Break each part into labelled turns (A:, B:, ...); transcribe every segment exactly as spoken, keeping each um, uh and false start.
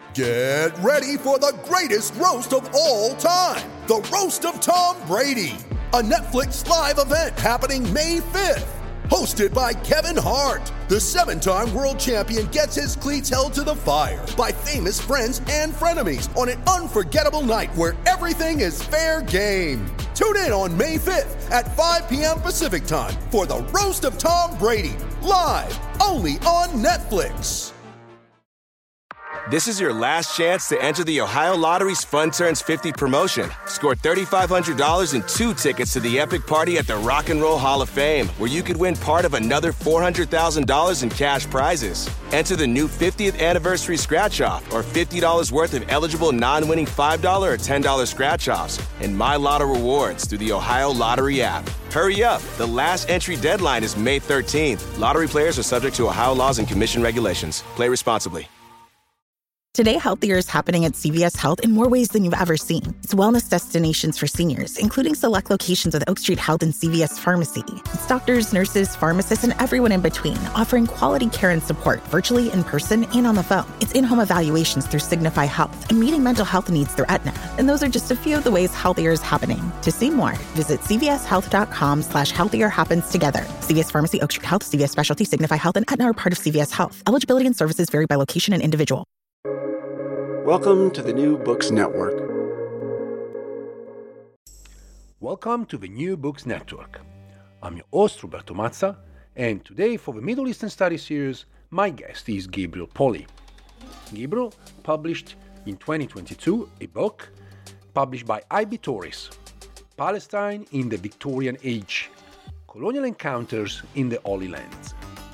A: Get ready for the greatest roast of all time, the Roast of Tom Brady, a Netflix live event happening May fifth. Hosted by Kevin Hart, the seven-time world champion gets his cleats held to the fire by famous friends and frenemies on an unforgettable night where everything is fair game. Tune in on May fifth at five p.m. Pacific time for the Roast of Tom Brady, live only on Netflix.
B: This is your last chance to enter the Ohio Lottery's Fun Turns fifty promotion. Score three thousand five hundred dollars and two tickets to the epic party at the Rock and Roll Hall of Fame, where you could win part of another four hundred thousand dollars in cash prizes. Enter the new fiftieth anniversary scratch-off or fifty dollars worth of eligible non-winning five dollars or ten dollars scratch-offs and My Lotto rewards through the Ohio Lottery app. Hurry up. The last entry deadline is May thirteenth. Lottery players are subject to Ohio laws and commission regulations. Play responsibly.
C: Today, healthier is happening at C V S Health in more ways than you've ever seen. It's wellness destinations for seniors, including select locations with Oak Street Health and C V S Pharmacy. It's doctors, nurses, pharmacists, and everyone in between, offering quality care and support virtually, in person, and on the phone. It's in-home evaluations through Signify Health and meeting mental health needs through Aetna. And those are just a few of the ways healthier is happening. To see more, visit cvshealth.com slash healthier happens together. C V S Pharmacy, Oak Street Health, C V S Specialty, Signify Health, and Aetna are part of C V S Health. Eligibility and services vary by location and individual.
D: Welcome to the New Books Network.
E: Welcome to the New Books Network. I'm your host, Roberto Mazza, and today for the Middle Eastern Studies series, my guest is Gabriel Polly. Gabriel published in twenty twenty-two a book published by I B Tauris, Palestine in the Victorian Age, Colonial Encounters in the Holy Land.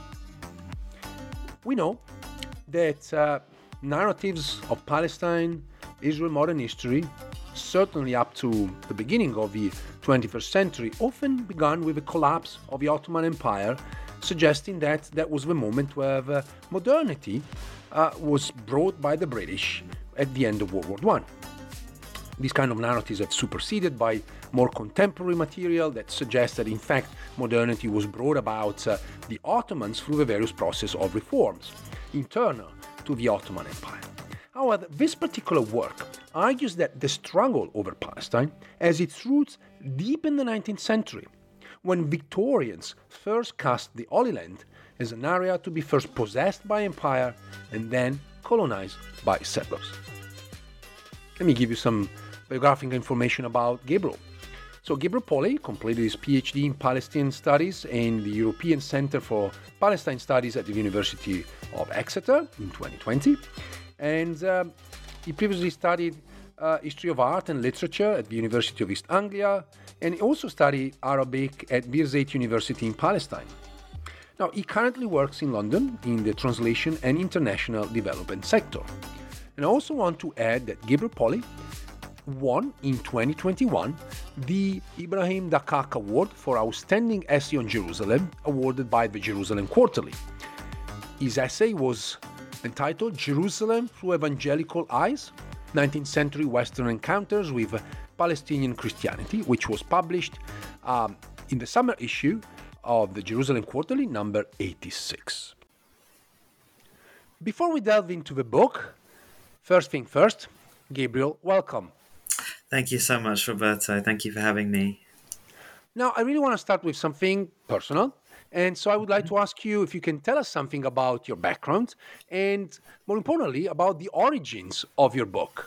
E: We know that uh, narratives of Palestine, Israel modern history, certainly up to the beginning of the twenty-first century, often began with the collapse of the Ottoman Empire, suggesting that that was the moment where the modernity uh, was brought by the British at the end of World War One. These kind of narratives have superseded by more contemporary material that suggests that in fact modernity was brought about uh, the Ottomans through the various process of reforms internal to the Ottoman Empire. However, this particular work argues that the struggle over Palestine has its roots deep in the nineteenth century, when Victorians first cast the Holy Land as an area to be first possessed by empire and then colonized by settlers. Let me give you some biographical information about Gabriel. So Gabriel Polly completed his PhD in Palestinian Studies in the European Center for Palestine Studies at the University of Exeter in twenty twenty. And um, he previously studied uh, History of Art and Literature at the University of East Anglia, and he also studied Arabic at Birzeit University in Palestine. Now, he currently works in London in the translation and international development sector. And I also want to add that Gabriel Polly won in twenty twenty-one the Ibrahim Dakkak Award for Outstanding Essay on Jerusalem, awarded by the Jerusalem Quarterly. His essay was entitled Jerusalem Through Evangelical Eyes, nineteenth century Western Encounters with Palestinian Christianity, which was published um, in the summer issue of the Jerusalem Quarterly, number eighty-six. Before we delve into the book, first thing first, Gabriel, welcome.
F: Thank you so much, Roberto. Thank you for having me.
E: Now, I really want to start with something personal. And so I would like to ask you if you can tell us something about your background and, more importantly, about the origins of your book.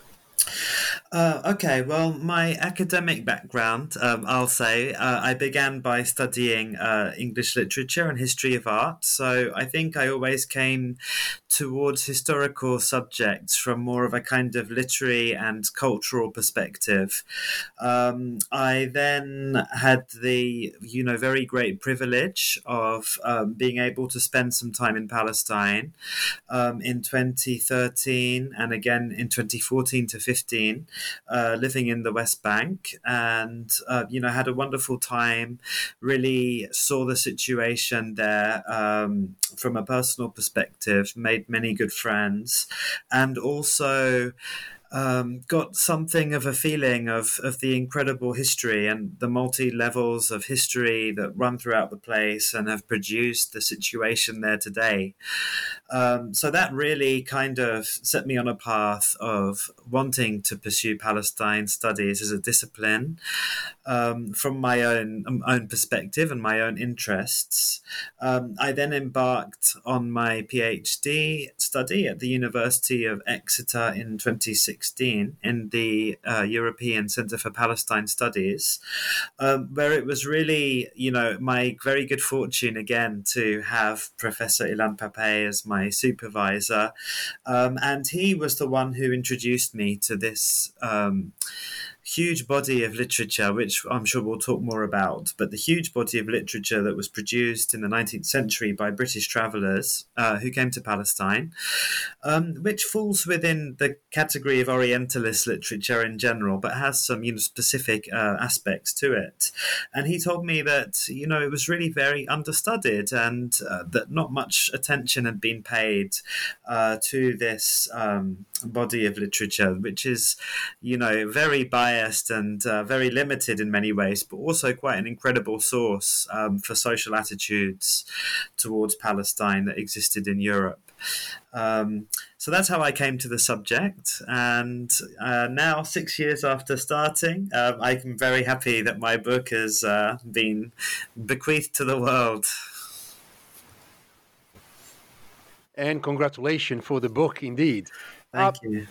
F: Uh, okay, well, my academic background, um, I'll say, uh, I began by studying uh, English literature and history of art. So I think I always came towards historical subjects from more of a kind of literary and cultural perspective. Um, I then had the, you know, very great privilege of um, being able to spend some time in Palestine um, in twenty thirteen and again in twenty fourteen to fifteen. Uh, living in the West Bank, and uh, you know, had a wonderful time. Really saw the situation there um, from a personal perspective. Made many good friends, and also um, got something of a feeling of, of the incredible history and the multi levels of history that run throughout the place and have produced the situation there today. Um, so that really kind of set me on a path of wanting to pursue Palestine studies as a discipline um, from my own um, own perspective and my own interests. Um, I then embarked on my PhD study at the University of Exeter in twenty sixteen in the uh, European Centre for Palestine Studies, um, where it was really, you know, my very good fortune again to have Professor Ilan Pappé as my supervisor. Um, and he was the one who introduced me to this um, huge body of literature, which I'm sure we'll talk more about, but the huge body of literature that was produced in the nineteenth century by British travellers uh, who came to Palestine, um, which falls within the category of Orientalist literature in general, but has some, you know, specific uh, aspects to it. And he told me that, you know, it was really very understudied and uh, that not much attention had been paid uh, to this um, body of literature, which is, you know, very biased and uh, very limited in many ways, but also quite an incredible source um, for social attitudes towards Palestine that existed in Europe. Um, so that's how I came to the subject. And uh, now, six years after starting, uh, I'm very happy that my book has uh, been bequeathed to the world.
E: And congratulations for the book, indeed.
F: Thank
E: uh,
F: you.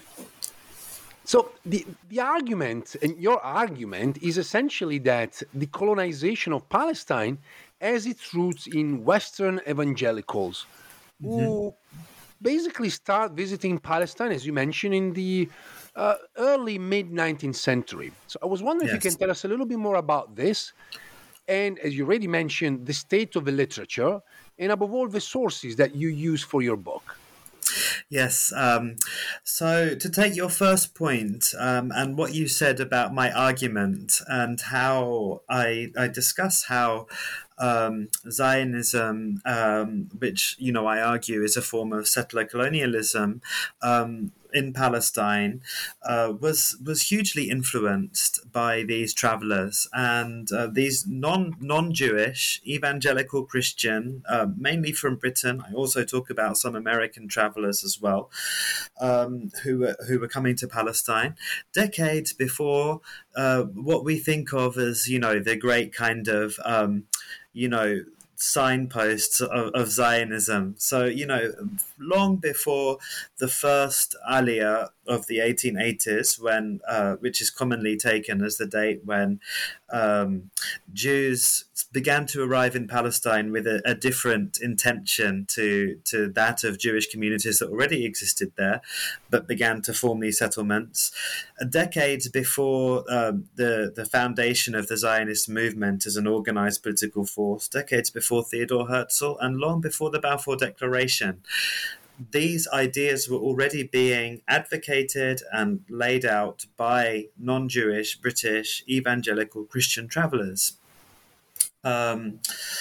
E: So the, the argument, and your argument, is essentially that the colonization of Palestine has its roots in Western evangelicals, mm-hmm. who basically start visiting Palestine, as you mentioned, in the uh, early mid-nineteenth century. So I was wondering yes. if you can tell us a little bit more about this, and as you already mentioned, the state of the literature, and above all, the sources that you use for your book.
F: Yes. Um, so to take your first point um, and what you said about my argument and how I, I discuss how um, Zionism, um, which, you know, I argue is a form of settler colonialism, um, in Palestine uh, was was hugely influenced by these travelers and uh, these non non-Jewish evangelical Christian, uh, mainly from Britain. I also talk about some American travelers as well, um, who were who were coming to Palestine decades before uh, what we think of as, you know, the great kind of um, you know. signposts of, of Zionism. So, you know, long before the first Aliyah of the eighteen eighties, when uh, which is commonly taken as the date when um, Jews began to arrive in Palestine with a, a different intention to to that of Jewish communities that already existed there, but began to form these settlements. Decades before um, the the foundation of the Zionist movement as an organized political force, decades before Theodor Herzl, and long before the Balfour Declaration, these ideas were already being advocated and laid out by non-Jewish, British, evangelical Christian travelers. Um,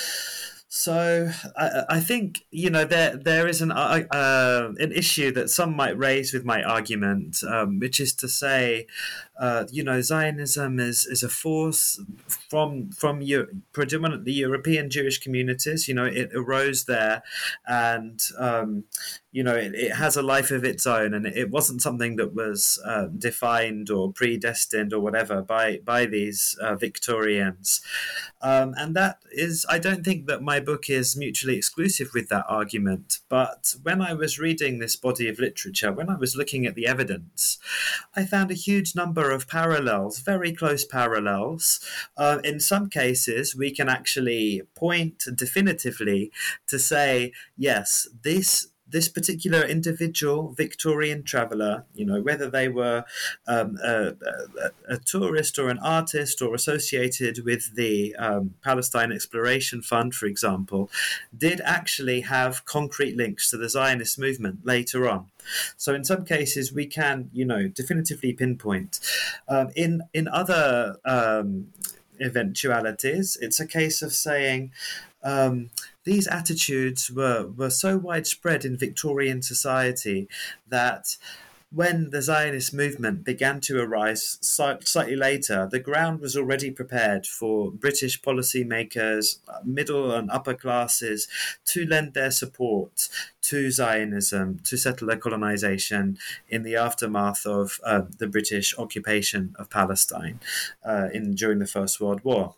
F: so I, I think, you know, there there is an uh, uh, an issue that some might raise with my argument, um, which is to say, uh, you know, Zionism is is a force from from Euro- predominantly European Jewish communities. You know, it arose there, and um, you know, it, it has a life of its own, and it wasn't something that was uh, defined or predestined or whatever by by these uh, Victorians. Um, and that is, I don't think that my book is mutually exclusive with that argument. But when I was reading this body of literature, when I was looking at the evidence, I found a huge number of parallels, very close parallels. Uh, in some cases, we can actually point definitively to say, yes, this This particular individual Victorian traveller, you know, whether they were um, a, a, a tourist or an artist or associated with the um, Palestine Exploration Fund, for example, did actually have concrete links to the Zionist movement later on. So in some cases, we can, you know, definitively pinpoint. Um, in, in other um, eventualities, it's a case of saying, um, these attitudes were, were so widespread in Victorian society that when the Zionist movement began to arise slightly later, the ground was already prepared for British policymakers, middle and upper classes, to lend their support to Zionism, to settler colonization in the aftermath of uh, the British occupation of Palestine uh, in during the First World War.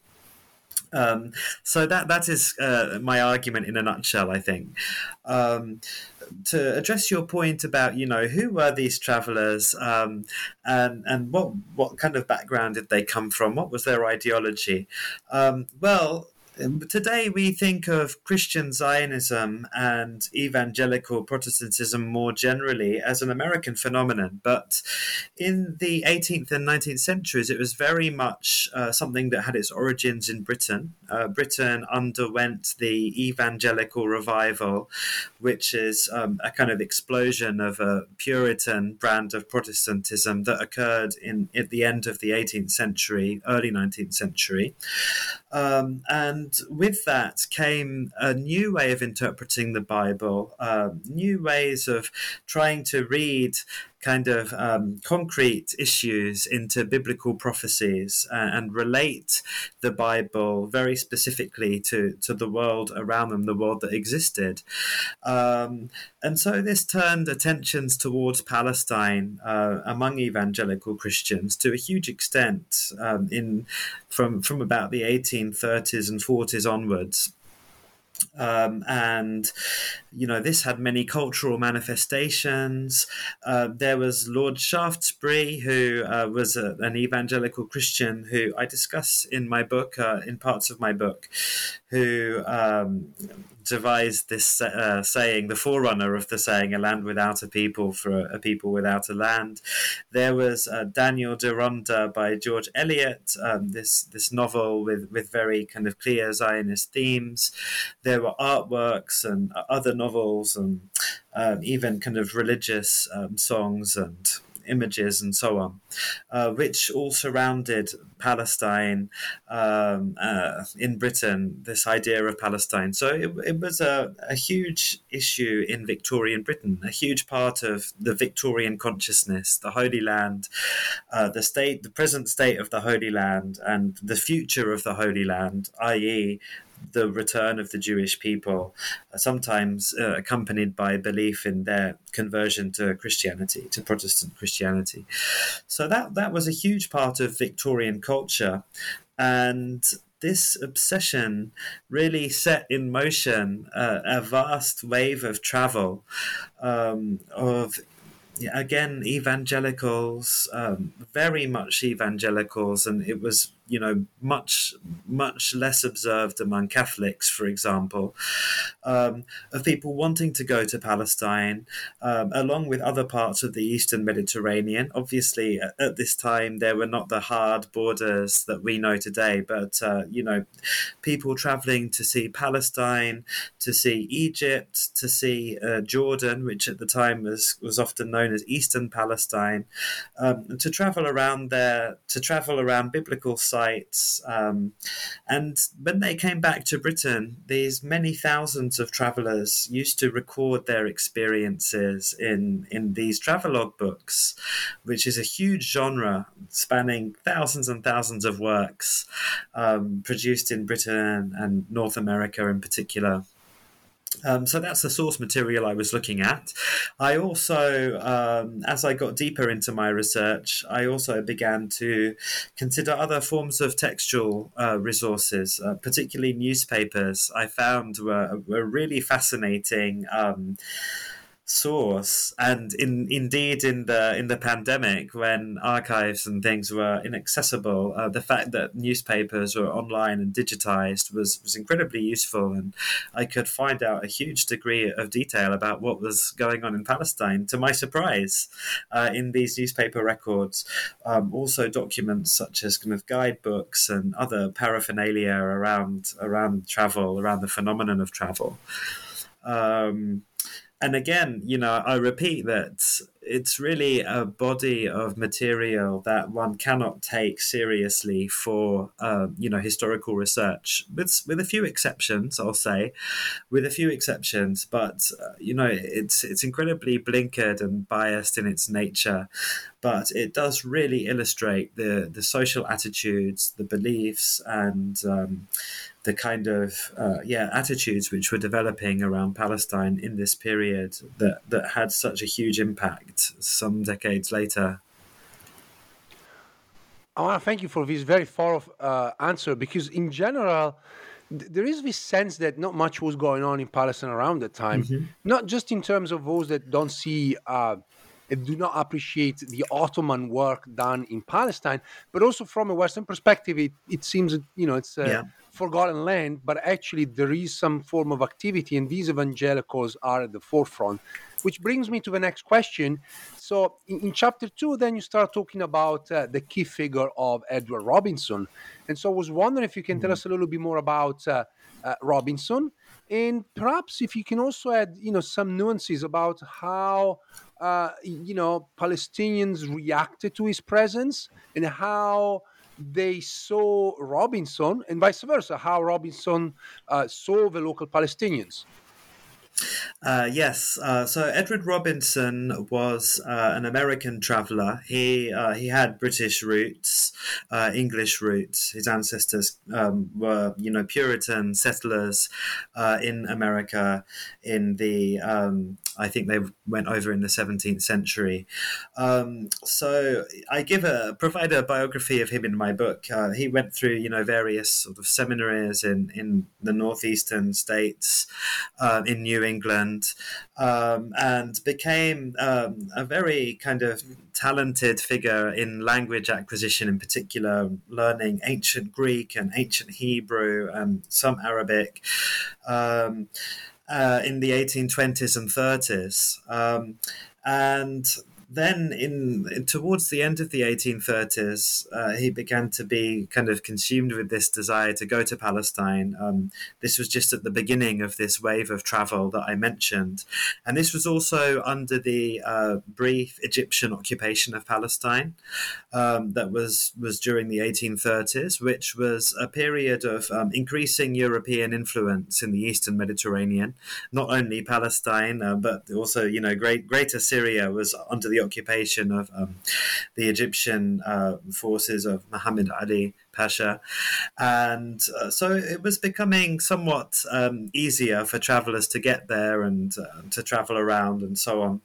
F: Um, so that that is uh, my argument in a nutshell, I think. Um, to address your point about, you know, who were these travelers, um, and and what what kind of background did they come from? What was their ideology? Um, well, today we think of Christian Zionism and evangelical Protestantism more generally as an American phenomenon, but in the eighteenth and nineteenth centuries it was very much uh, something that had its origins in Britain. Uh, Britain underwent the evangelical revival, which is um, a kind of explosion of a Puritan brand of Protestantism that occurred in at the end of the eighteenth century, early nineteenth century. Um, and with that came a new way of interpreting the Bible, uh, new ways of trying to read kind of um, concrete issues into biblical prophecies and, and relate the Bible very specifically to, to the world around them, the world that existed. Um, and so this turned attentions towards Palestine uh, among evangelical Christians to a huge extent um, in from, from about the eighteen thirties and forties onwards. Um, and, you know, this had many cultural manifestations. Uh, there was Lord Shaftesbury, who uh, was a, an evangelical Christian who I discuss in my book, uh, in parts of my book, who um, devised this uh, saying, the forerunner of the saying, a land without a people for a, a people without a land. There was uh, Daniel Deronda by George Eliot, um, this, this novel with, with very kind of clear Zionist themes. There were artworks and other novels and um, even kind of religious um, songs and images and so on, uh, which all surrounded Palestine um, uh, in Britain, this idea of Palestine. So it, it was a, a huge issue in Victorian Britain, a huge part of the Victorian consciousness, the Holy Land, uh, the state, the present state of the Holy Land and the future of the Holy Land, that is, the return of the Jewish people, sometimes uh, accompanied by belief in their conversion to Christianity, to Protestant Christianity. So that, that was a huge part of Victorian culture. And this obsession really set in motion uh, a vast wave of travel, um, of again, evangelicals, um, very much evangelicals, and it was, you know, much, much less observed among Catholics, for example, um, of people wanting to go to Palestine, um, along with other parts of the Eastern Mediterranean. Obviously, at, at this time, there were not the hard borders that we know today, but, uh, you know, people traveling to see Palestine, to see Egypt, to see uh, Jordan, which at the time was, was often known as Eastern Palestine, um, to travel around there, to travel around biblical sites. Sites. Um, and when they came back to Britain, these many thousands of travellers used to record their experiences in, in these travelogue books, which is a huge genre spanning thousands and thousands of works um, produced in Britain and North America in particular. Um, so that's the source material I was looking at. I also, um, as I got deeper into my research, I also began to consider other forms of textual uh, resources, uh, particularly newspapers. I found were, were really fascinating um, source, and in indeed in the in the pandemic, when archives and things were inaccessible, uh, the fact that newspapers were online and digitized was was incredibly useful, and I could find out a huge degree of detail about what was going on in Palestine, to my surprise, uh, in these newspaper records. Um, also documents such as kind of guidebooks and other paraphernalia around around travel, around the phenomenon of travel. Um, And again, you know, I repeat that it's really a body of material that one cannot take seriously for uh, you know historical research, with with a few exceptions, I'll say, with a few exceptions. But uh, you know, it's it's incredibly blinkered and biased in its nature. But it does really illustrate the the social attitudes, the beliefs, and um, the kind of uh, yeah attitudes which were developing around Palestine in this period that that had such a huge impact some decades later.
E: I want to thank you for this very thorough uh, answer, because in general, th- there is this sense that not much was going on in Palestine around that time, mm-hmm. not just in terms of those that don't see, uh, do not appreciate the Ottoman work done in Palestine, but also from a Western perspective, it, it seems, you know, it's a yeah. forgotten land, but actually there is some form of activity, and these evangelicals are at the forefront. Which brings me to the next question. So in, in chapter two, then you start talking about uh, the key figure of Edward Robinson. And so I was wondering if you can tell us a little bit more about uh, uh, Robinson, and perhaps if you can also add, you know, some nuances about how, uh, you know, Palestinians reacted to his presence, and how they saw Robinson, and vice versa, how Robinson uh, saw the local Palestinians.
F: Uh, yes, uh, so Edward Robinson was uh, an American traveller. He uh, he had British roots, uh, English roots. His ancestors um, were, you know, Puritan settlers uh, in America in the um, I think they went over in the seventeenth century. Um, so I give a provide a biography of him in my book. Uh, he went through, you know, various sort of seminaries in, in the northeastern states, uh, in New England, um, and became um, a very kind of talented figure in language acquisition, in particular, learning ancient Greek and ancient Hebrew and some Arabic. Um, Uh, in the eighteen twenties and thirties. Um, and then in, in towards the end of the eighteen thirties, uh, he began to be kind of consumed with this desire to go to Palestine. Um, this was just at the beginning of this wave of travel that I mentioned. And this was also under the uh, brief Egyptian occupation of Palestine um, that was, was during the eighteen thirties, which was a period of um, increasing European influence in the Eastern Mediterranean. Not only Palestine, uh, but also, you know, great, Greater Syria was under the occupation of um, the Egyptian uh, forces of Muhammad Ali Pasha. And uh, so it was becoming somewhat um, easier for travelers to get there and uh, to travel around and so on.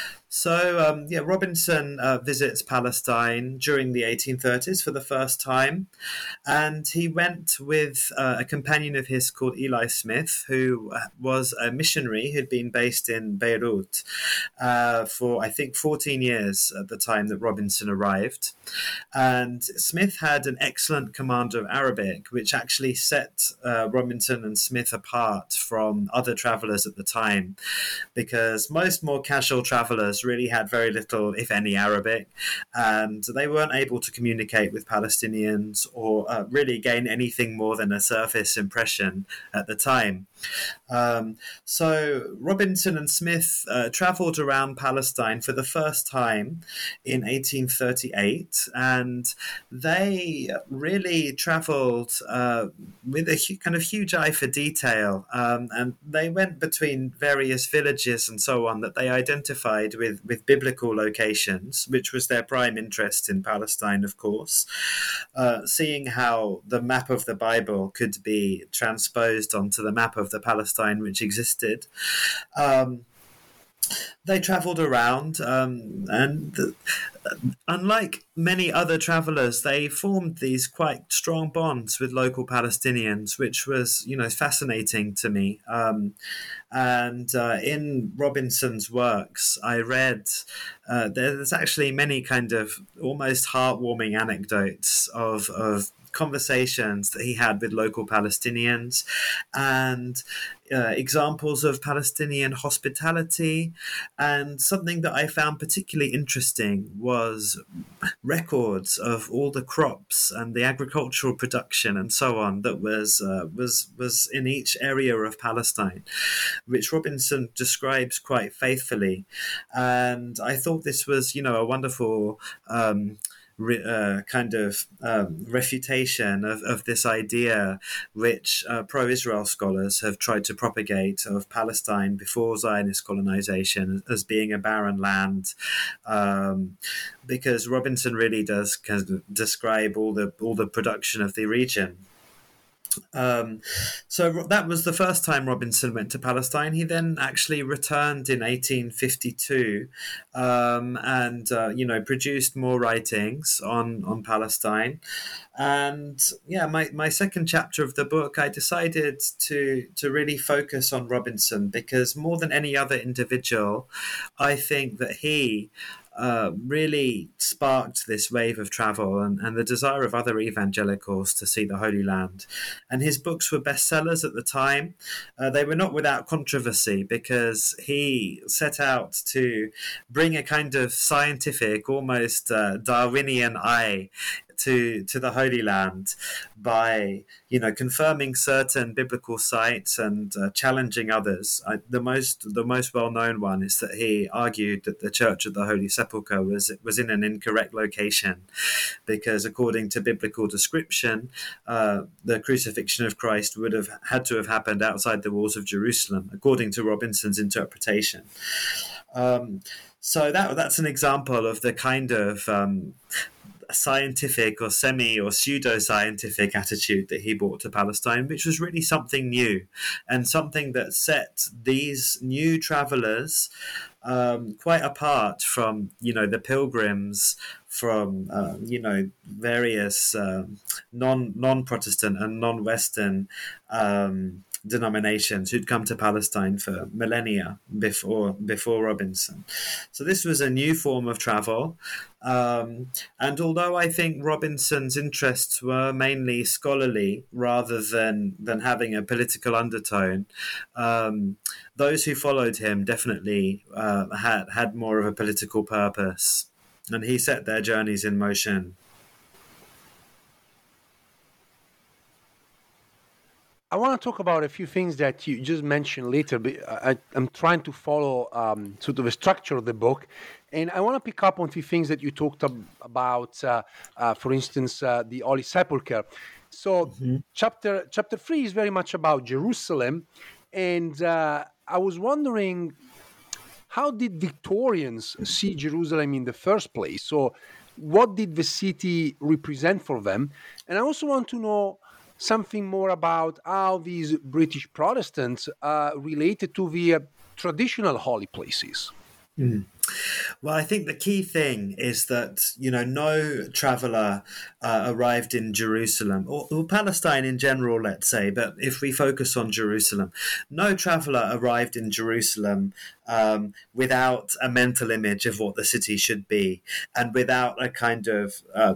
F: So, um, yeah, Robinson uh, visits Palestine during the eighteen thirties for the first time, and he went with uh, a companion of his called Eli Smith, who was a missionary who'd been based in Beirut uh, for, I think, fourteen years at the time that Robinson arrived. And Smith had an excellent command of Arabic, which actually set uh, Robinson and Smith apart from other travelers at the time, because most more casual travelers really had very little, if any, Arabic, and they weren't able to communicate with Palestinians or uh, really gain anything more than a surface impression at the time. Um, so Robinson and Smith uh, travelled around Palestine for the first time in eighteen thirty-eight, and they really travelled uh, with a hu- kind of huge eye for detail, um, and they went between various villages and so on that they identified with, with biblical locations, which was their prime interest in Palestine, of course, uh, seeing how the map of the Bible could be transposed onto the map of the Palestine which existed. Um, they travelled around, um, and the, unlike many other travellers, they formed these quite strong bonds with local Palestinians, which was, you know, fascinating to me. Um, and uh, in Robinson's works, I read uh, there's actually many kind of almost heartwarming anecdotes of of conversations that he had with local Palestinians, and uh, examples of Palestinian hospitality. And something that I found particularly interesting was records of all the crops and the agricultural production and so on that was uh, was was in each area of Palestine, which Robinson describes quite faithfully. And I thought this was, you know, a wonderful um, re- uh, kind of um, refutation of, of this idea which uh, pro-Israel scholars have tried to propagate of Palestine before Zionist colonization as being a barren land, um, because Robinson really does kind of describe all the all the production of the region. Um, so that was the first time Robinson went to Palestine. He then actually returned in eighteen fifty-two, um, and uh, you know produced more writings on on Palestine. And yeah, my, my second chapter of the book, I decided to to really focus on Robinson because more than any other individual, I think that he Uh, really sparked this wave of travel and, and the desire of other evangelicals to see the Holy Land. And his books were bestsellers at the time. Uh, they were not without controversy because he set out to bring a kind of scientific, almost uh, Darwinian eye to to the Holy Land by, you know, confirming certain biblical sites and uh, challenging others. I, the most the most well known one is that he argued that the Church of the Holy Sepulchre was was in an incorrect location, because according to biblical description, uh, the crucifixion of Christ would have had to have happened outside the walls of Jerusalem, according to Robinson's interpretation. Um, so that that's an example of the kind of um, scientific or semi or pseudo-scientific attitude that he brought to Palestine, which was really something new and something that set these new travelers um, quite apart from, you know, the pilgrims from, uh, you know, various um, non, non-Protestant and non-Western um, denominations who'd come to Palestine for millennia before before Robinson. So this was a new form of travel. Um, and although I think Robinson's interests were mainly scholarly rather than, than having a political undertone, um, those who followed him definitely uh, had, had more of a political purpose. And he set their journeys in motion.
E: I want to talk about a few things that you just mentioned later, but I, I'm trying to follow um, sort of the structure of the book. And I want to pick up on a few things that you talked ab- about, uh, uh, for instance, uh, the Holy Sepulchre. So mm-hmm. chapter chapter three is very much about Jerusalem. And uh, I was wondering, how did Victorians see Jerusalem in the first place? So what did the city represent for them? And I also want to know something more about how these British Protestants uh, related to the uh, traditional holy places.
F: Mm. Well, I think the key thing is that, you know, no traveller uh, arrived in Jerusalem, or, or Palestine in general, let's say, but if we focus on Jerusalem, no traveller arrived in Jerusalem um, without a mental image of what the city should be and without a kind of uh,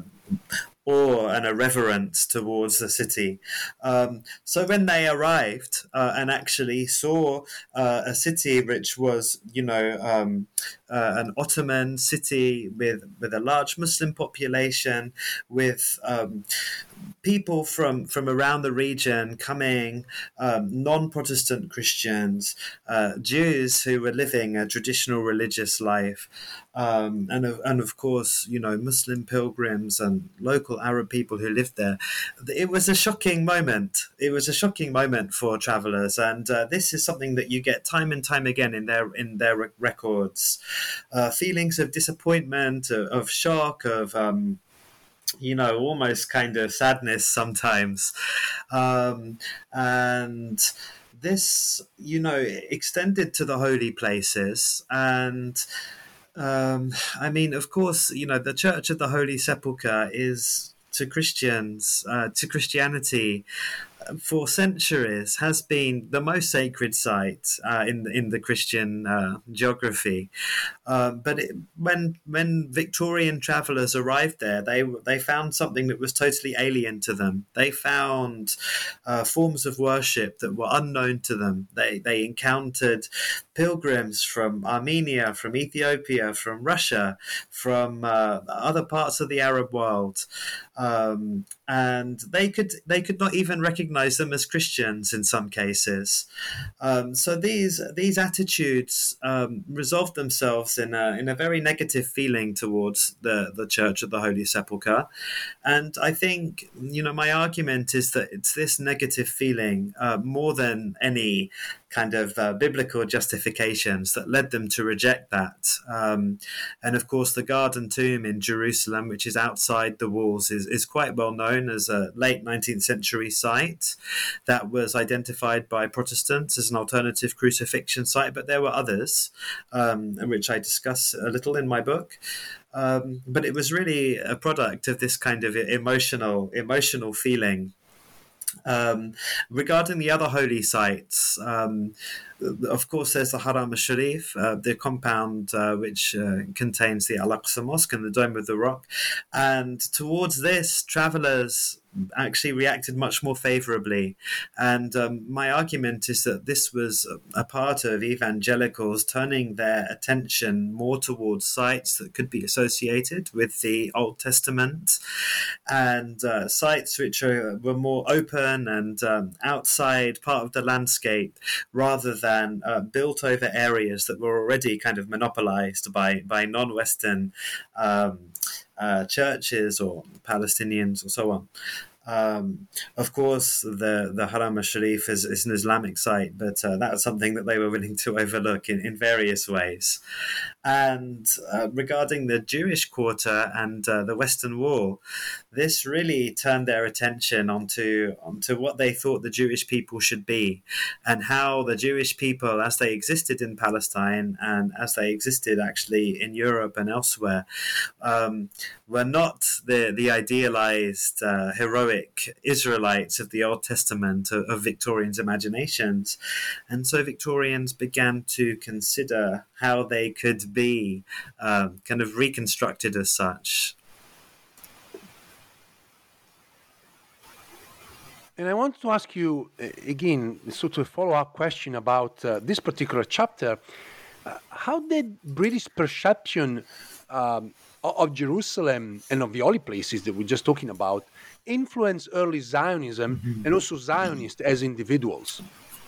F: awe and a reverence towards the city. Um, so when they arrived uh, and actually saw uh, a city which was, you know, um, uh, an Ottoman city with, with a large Muslim population, with um, people from, from around the region coming, um, non-Protestant Christians, uh, Jews who were living a traditional religious life, um, and, of, and of course, you know, Muslim pilgrims and local Arab people who lived there. It was a shocking moment. It was a shocking moment for travelers, and uh, this is something that you get time and time again in their in their records. Uh, feelings of disappointment, of, of shock, of um, you know, almost kind of sadness sometimes, um, and this, you know, extended to the holy places. And Um, I mean, of course, you know, the Church of the Holy Sepulchre is to Christians, uh, to Christianity, for centuries has been the most sacred site uh, in in the Christian uh, geography. Uh, but it, when when Victorian travellers arrived there, they they found something that was totally alien to them. They found uh, forms of worship that were unknown to them. They they encountered pilgrims from Armenia, from Ethiopia, from Russia, from uh, other parts of the Arab world, um, and they could they could not even recognize them as Christians in some cases. Um, so these these attitudes um, resolved themselves in a in a very negative feeling towards the the Church of the Holy Sepulchre, and I think, you know, my argument is that it's this negative feeling uh, more than any kind of uh, biblical justifications that led them to reject that. Um, and of course, the Garden Tomb in Jerusalem, which is outside the walls, is, is quite well known as a late nineteenth century site that was identified by Protestants as an alternative crucifixion site, but there were others, um, which I discuss a little in my book. Um, but it was really a product of this kind of emotional, emotional feeling. Um, regarding the other holy sites, um, of course, there's the Haram al-Sharif, uh, the compound uh, which uh, contains the Al-Aqsa Mosque and the Dome of the Rock. And towards this, travellers actually reacted much more favourably. And um, my argument is that this was a part of evangelicals turning their attention more towards sites that could be associated with the Old Testament, and uh, sites which are, were more open and um, outside part of the landscape, rather than uh, built over areas that were already kind of monopolized by, by non-Western um, uh, churches or Palestinians or so on. Um, of course, the, the Haram al-Sharif is, is an Islamic site, but uh, that was something that they were willing to overlook in, in various ways. And uh, regarding the Jewish quarter and uh, the Western Wall, this really turned their attention onto, onto what they thought the Jewish people should be, and how the Jewish people, as they existed in Palestine and as they existed actually in Europe and elsewhere, um, were not the, the idealized, uh, heroic Israelites of the Old Testament, of, of Victorians' imaginations. And so Victorians began to consider how they could be um, kind of reconstructed as such.
E: And I want to ask you, uh, again, sort of a follow-up question about uh, this particular chapter. Uh, how did British perception um, of Jerusalem and of the holy places that we're just talking about influence early Zionism mm-hmm. and also Zionists as individuals?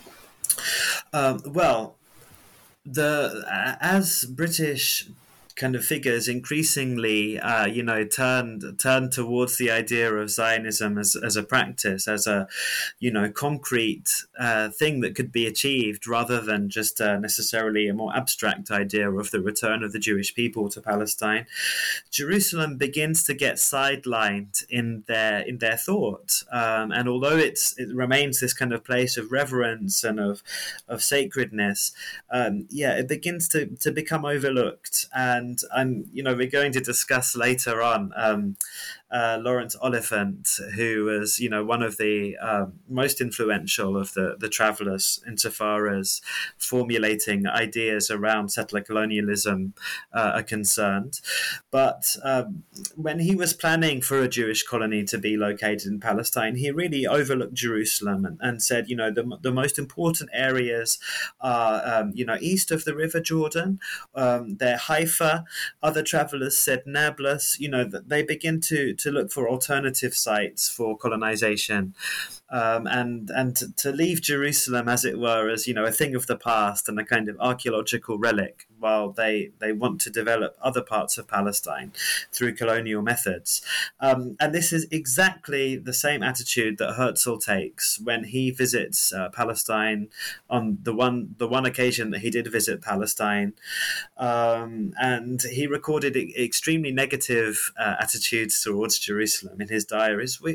F: Um, well, the uh, as British kind of figures increasingly, uh, you know, turned turned towards the idea of Zionism as, as a practice, as a, you know, concrete uh, thing that could be achieved, rather than just uh, necessarily a more abstract idea of the return of the Jewish people to Palestine. Jerusalem begins to get sidelined in their in their thought, um, and although it's it remains this kind of place of reverence and of of sacredness, um, yeah, it begins to to become overlooked. And And I'm, you know, we're going to discuss later on um, uh, Lawrence Oliphant, who was, you know, one of the um, most influential of the, the travellers insofar as formulating ideas around settler colonialism uh, are concerned. But um, when he was planning for a Jewish colony to be located in Palestine, he really overlooked Jerusalem and, and said, you know, the, the most important areas are, um, you know, east of the River Jordan, um, they're Haifa. Other travellers said Nablus. You know, that they begin to to look for alternative sites for colonization, um, and and to, to leave Jerusalem, as it were, as, you know, a thing of the past and a kind of archaeological relic, while they they want to develop other parts of Palestine through colonial methods. Um, and this is exactly the same attitude that Herzl takes when he visits uh, Palestine on the one the one occasion that he did visit Palestine. Um, and he recorded extremely negative uh, attitudes towards Jerusalem in his diaries, which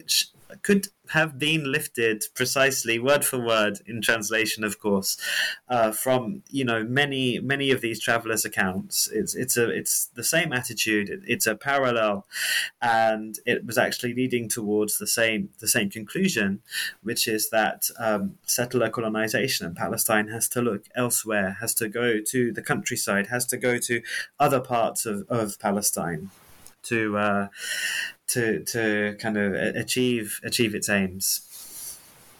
F: could have been lifted precisely word for word in translation, of course, uh, from you know many many of these travelers' accounts. It's it's a it's the same attitude. It, it's a parallel, and it was actually leading towards the same the same conclusion, which is that um, settler colonization in Palestine has to look elsewhere, has to go to the countryside, has to go to other parts of, of Palestine to uh, to to kind of achieve achieve its aims.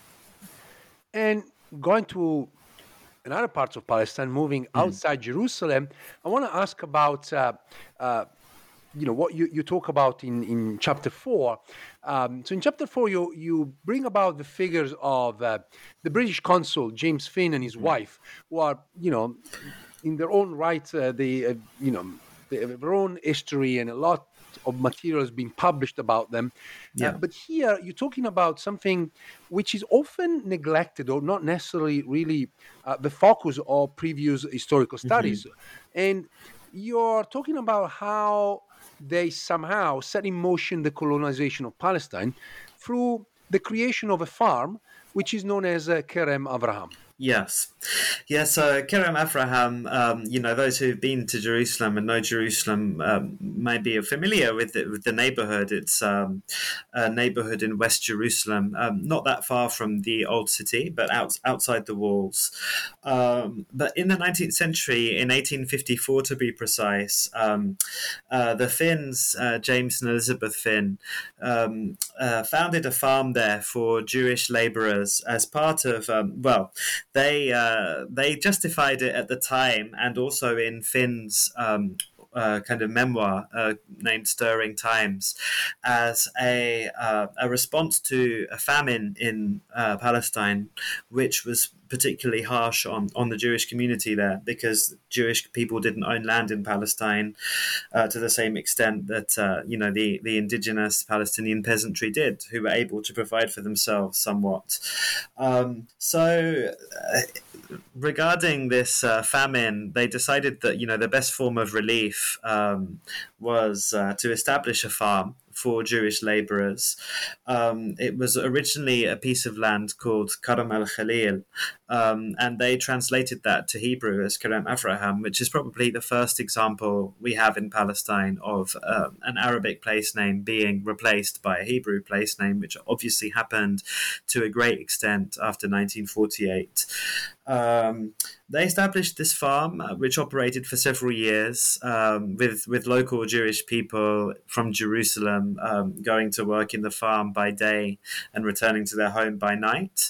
E: And going to another parts of Palestine, moving outside mm. Jerusalem, I want to ask about uh, uh, you know what you, you talk about in, in chapter four. Um, so in chapter four, you you bring about the figures of uh, the British consul James Finn and his mm. wife, who are you know in their own right, uh, they uh, you know their own history and a lot of materials being published about them. Yeah. Uh, but here you're talking about something which is often neglected or not necessarily really uh, the focus of previous historical studies. Mm-hmm. And you're talking about how they somehow set in motion the colonization of Palestine through the creation of a farm, which is known as uh, Kerem Avraham.
F: Yes. Yes, so Kerem Avraham, um, you know, those who've been to Jerusalem and know Jerusalem um, may be familiar with the, with the neighborhood. It's um, a neighborhood in West Jerusalem, um, not that far from the old city, but out, outside the walls. Um, but in the nineteenth century, in eighteen fifty-four to be precise, um, uh, the Finns, uh, James and Elizabeth Finn, um, uh, founded a farm there for Jewish laborers as part of, um, well, They uh, they justified it at the time, and also in Finn's um, uh, kind of memoir uh, named "Stirring Times," as a uh, a response to a famine in uh, Palestine, which was particularly harsh on, on the Jewish community there, because Jewish people didn't own land in Palestine uh, to the same extent that uh, you know the, the indigenous Palestinian peasantry did, who were able to provide for themselves somewhat. Um, so uh, regarding this uh, famine, they decided that you know the best form of relief um, was uh, to establish a farm for Jewish laborers. Um, it was originally a piece of land called Karam al-Khalil, um, and they translated that to Hebrew as Kerem Avraham, which is probably the first example we have in Palestine of uh, an Arabic place name being replaced by a Hebrew place name, which obviously happened to a great extent after nineteen forty-eight. Um, they established this farm, uh, which operated for several years um, with, with local Jewish people from Jerusalem um, going to work in the farm by day and returning to their home by night.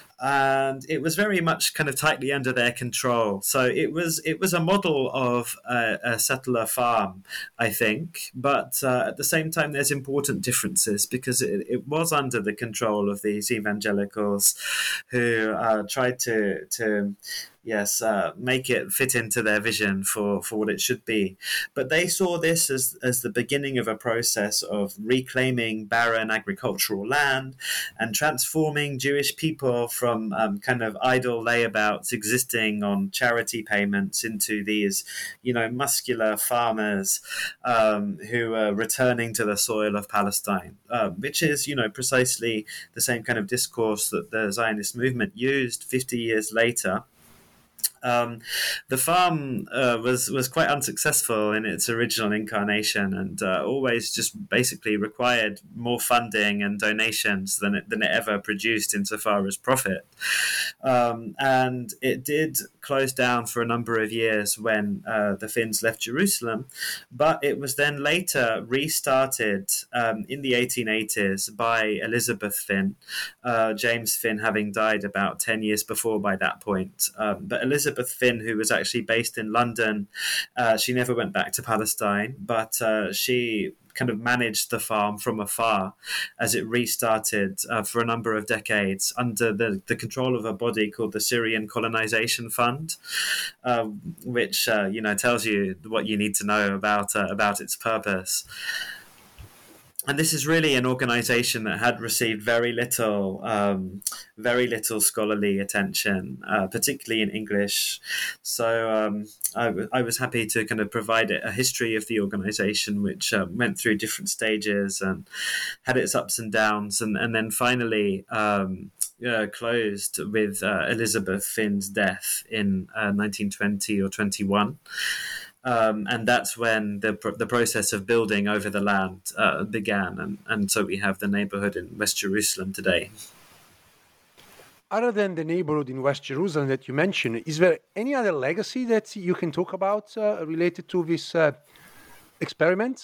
F: And it was very much kind of tightly under their control. So it was it was a model of a, a settler farm, I think. But uh, at the same time, there's important differences because it, it was under the control of these evangelicals who uh, tried to to yes, uh, make it fit into their vision for, for what it should be. But they saw this as, as the beginning of a process of reclaiming barren agricultural land and transforming Jewish people from um, kind of idle layabouts existing on charity payments into these, you know, muscular farmers um, who are returning to the soil of Palestine, uh, which is, you know, precisely the same kind of discourse that the Zionist movement used fifty years later. Um, the farm uh, was was quite unsuccessful in its original incarnation, and uh, always just basically required more funding and donations than it than it ever produced insofar as profit. Um, and it did close down for a number of years when uh, the Finns left Jerusalem, but it was then later restarted um, in the eighteen eighties by Elizabeth Finn, uh, James Finn having died about ten years before by that point. Um, but Elizabeth Finn, who was actually based in London, uh, she never went back to Palestine, but uh, she kind of managed the farm from afar as it restarted uh, for a number of decades under the, the control of a body called the Syrian Colonization Fund, uh, which uh, you know tells you what you need to know about uh, about its purpose. and this is really an organization that had received very little, um, very little scholarly attention, uh, particularly in English. So um, I, w- I was happy to kind of provide a history of the organization, which uh, went through different stages and had its ups and downs, and, and then finally um, uh, closed with uh, Elizabeth Finn's death in uh, nineteen twenty or twenty-one. Um, and that's when the the process of building over the land uh, began, and, and so we have the neighborhood in West Jerusalem today.
E: Other than the neighborhood in West Jerusalem that you mentioned, is there any other legacy that you can talk about uh, related to this uh, experiment?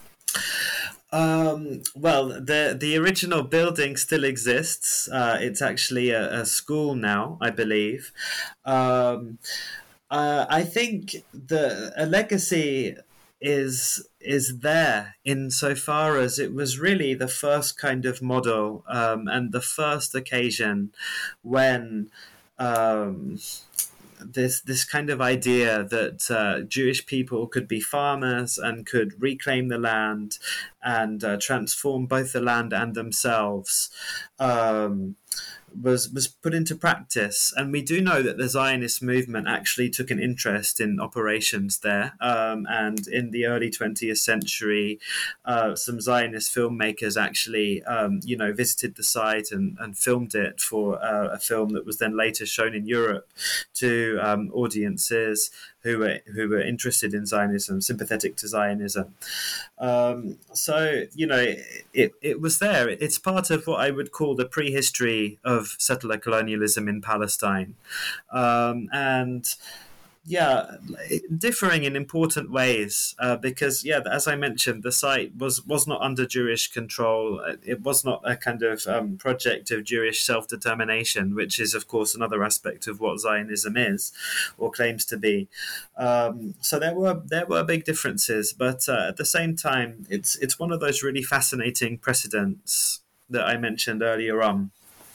F: Um, well, the the original building still exists. Uh, it's actually a, a school now, I believe. Um, Uh, I think the a legacy is is there insofar as it was really the first kind of model um, and the first occasion when um, this this kind of idea that uh, Jewish people could be farmers and could reclaim the land and uh, transform both the land and themselves. Um, was was put into practice, and we do know that the Zionist movement actually took an interest in operations there, um, and in the early twentieth century uh, some Zionist filmmakers actually um, you know visited the site and, and filmed it for uh, a film that was then later shown in Europe to um, audiences who were who were interested in Zionism, sympathetic to Zionism. Um, so, you know, it, it was there. It's part of what I would call the prehistory of settler colonialism in Palestine. Um, and yeah, differing in important ways uh, because, yeah, as I mentioned, the site was, was not under Jewish control. It was not a kind of um, project of Jewish self-determination, which is, of course, another aspect of what Zionism is or claims to be. Um, so there were there were big differences, but uh, at the same time, it's it's one of those really fascinating precedents that I mentioned earlier on.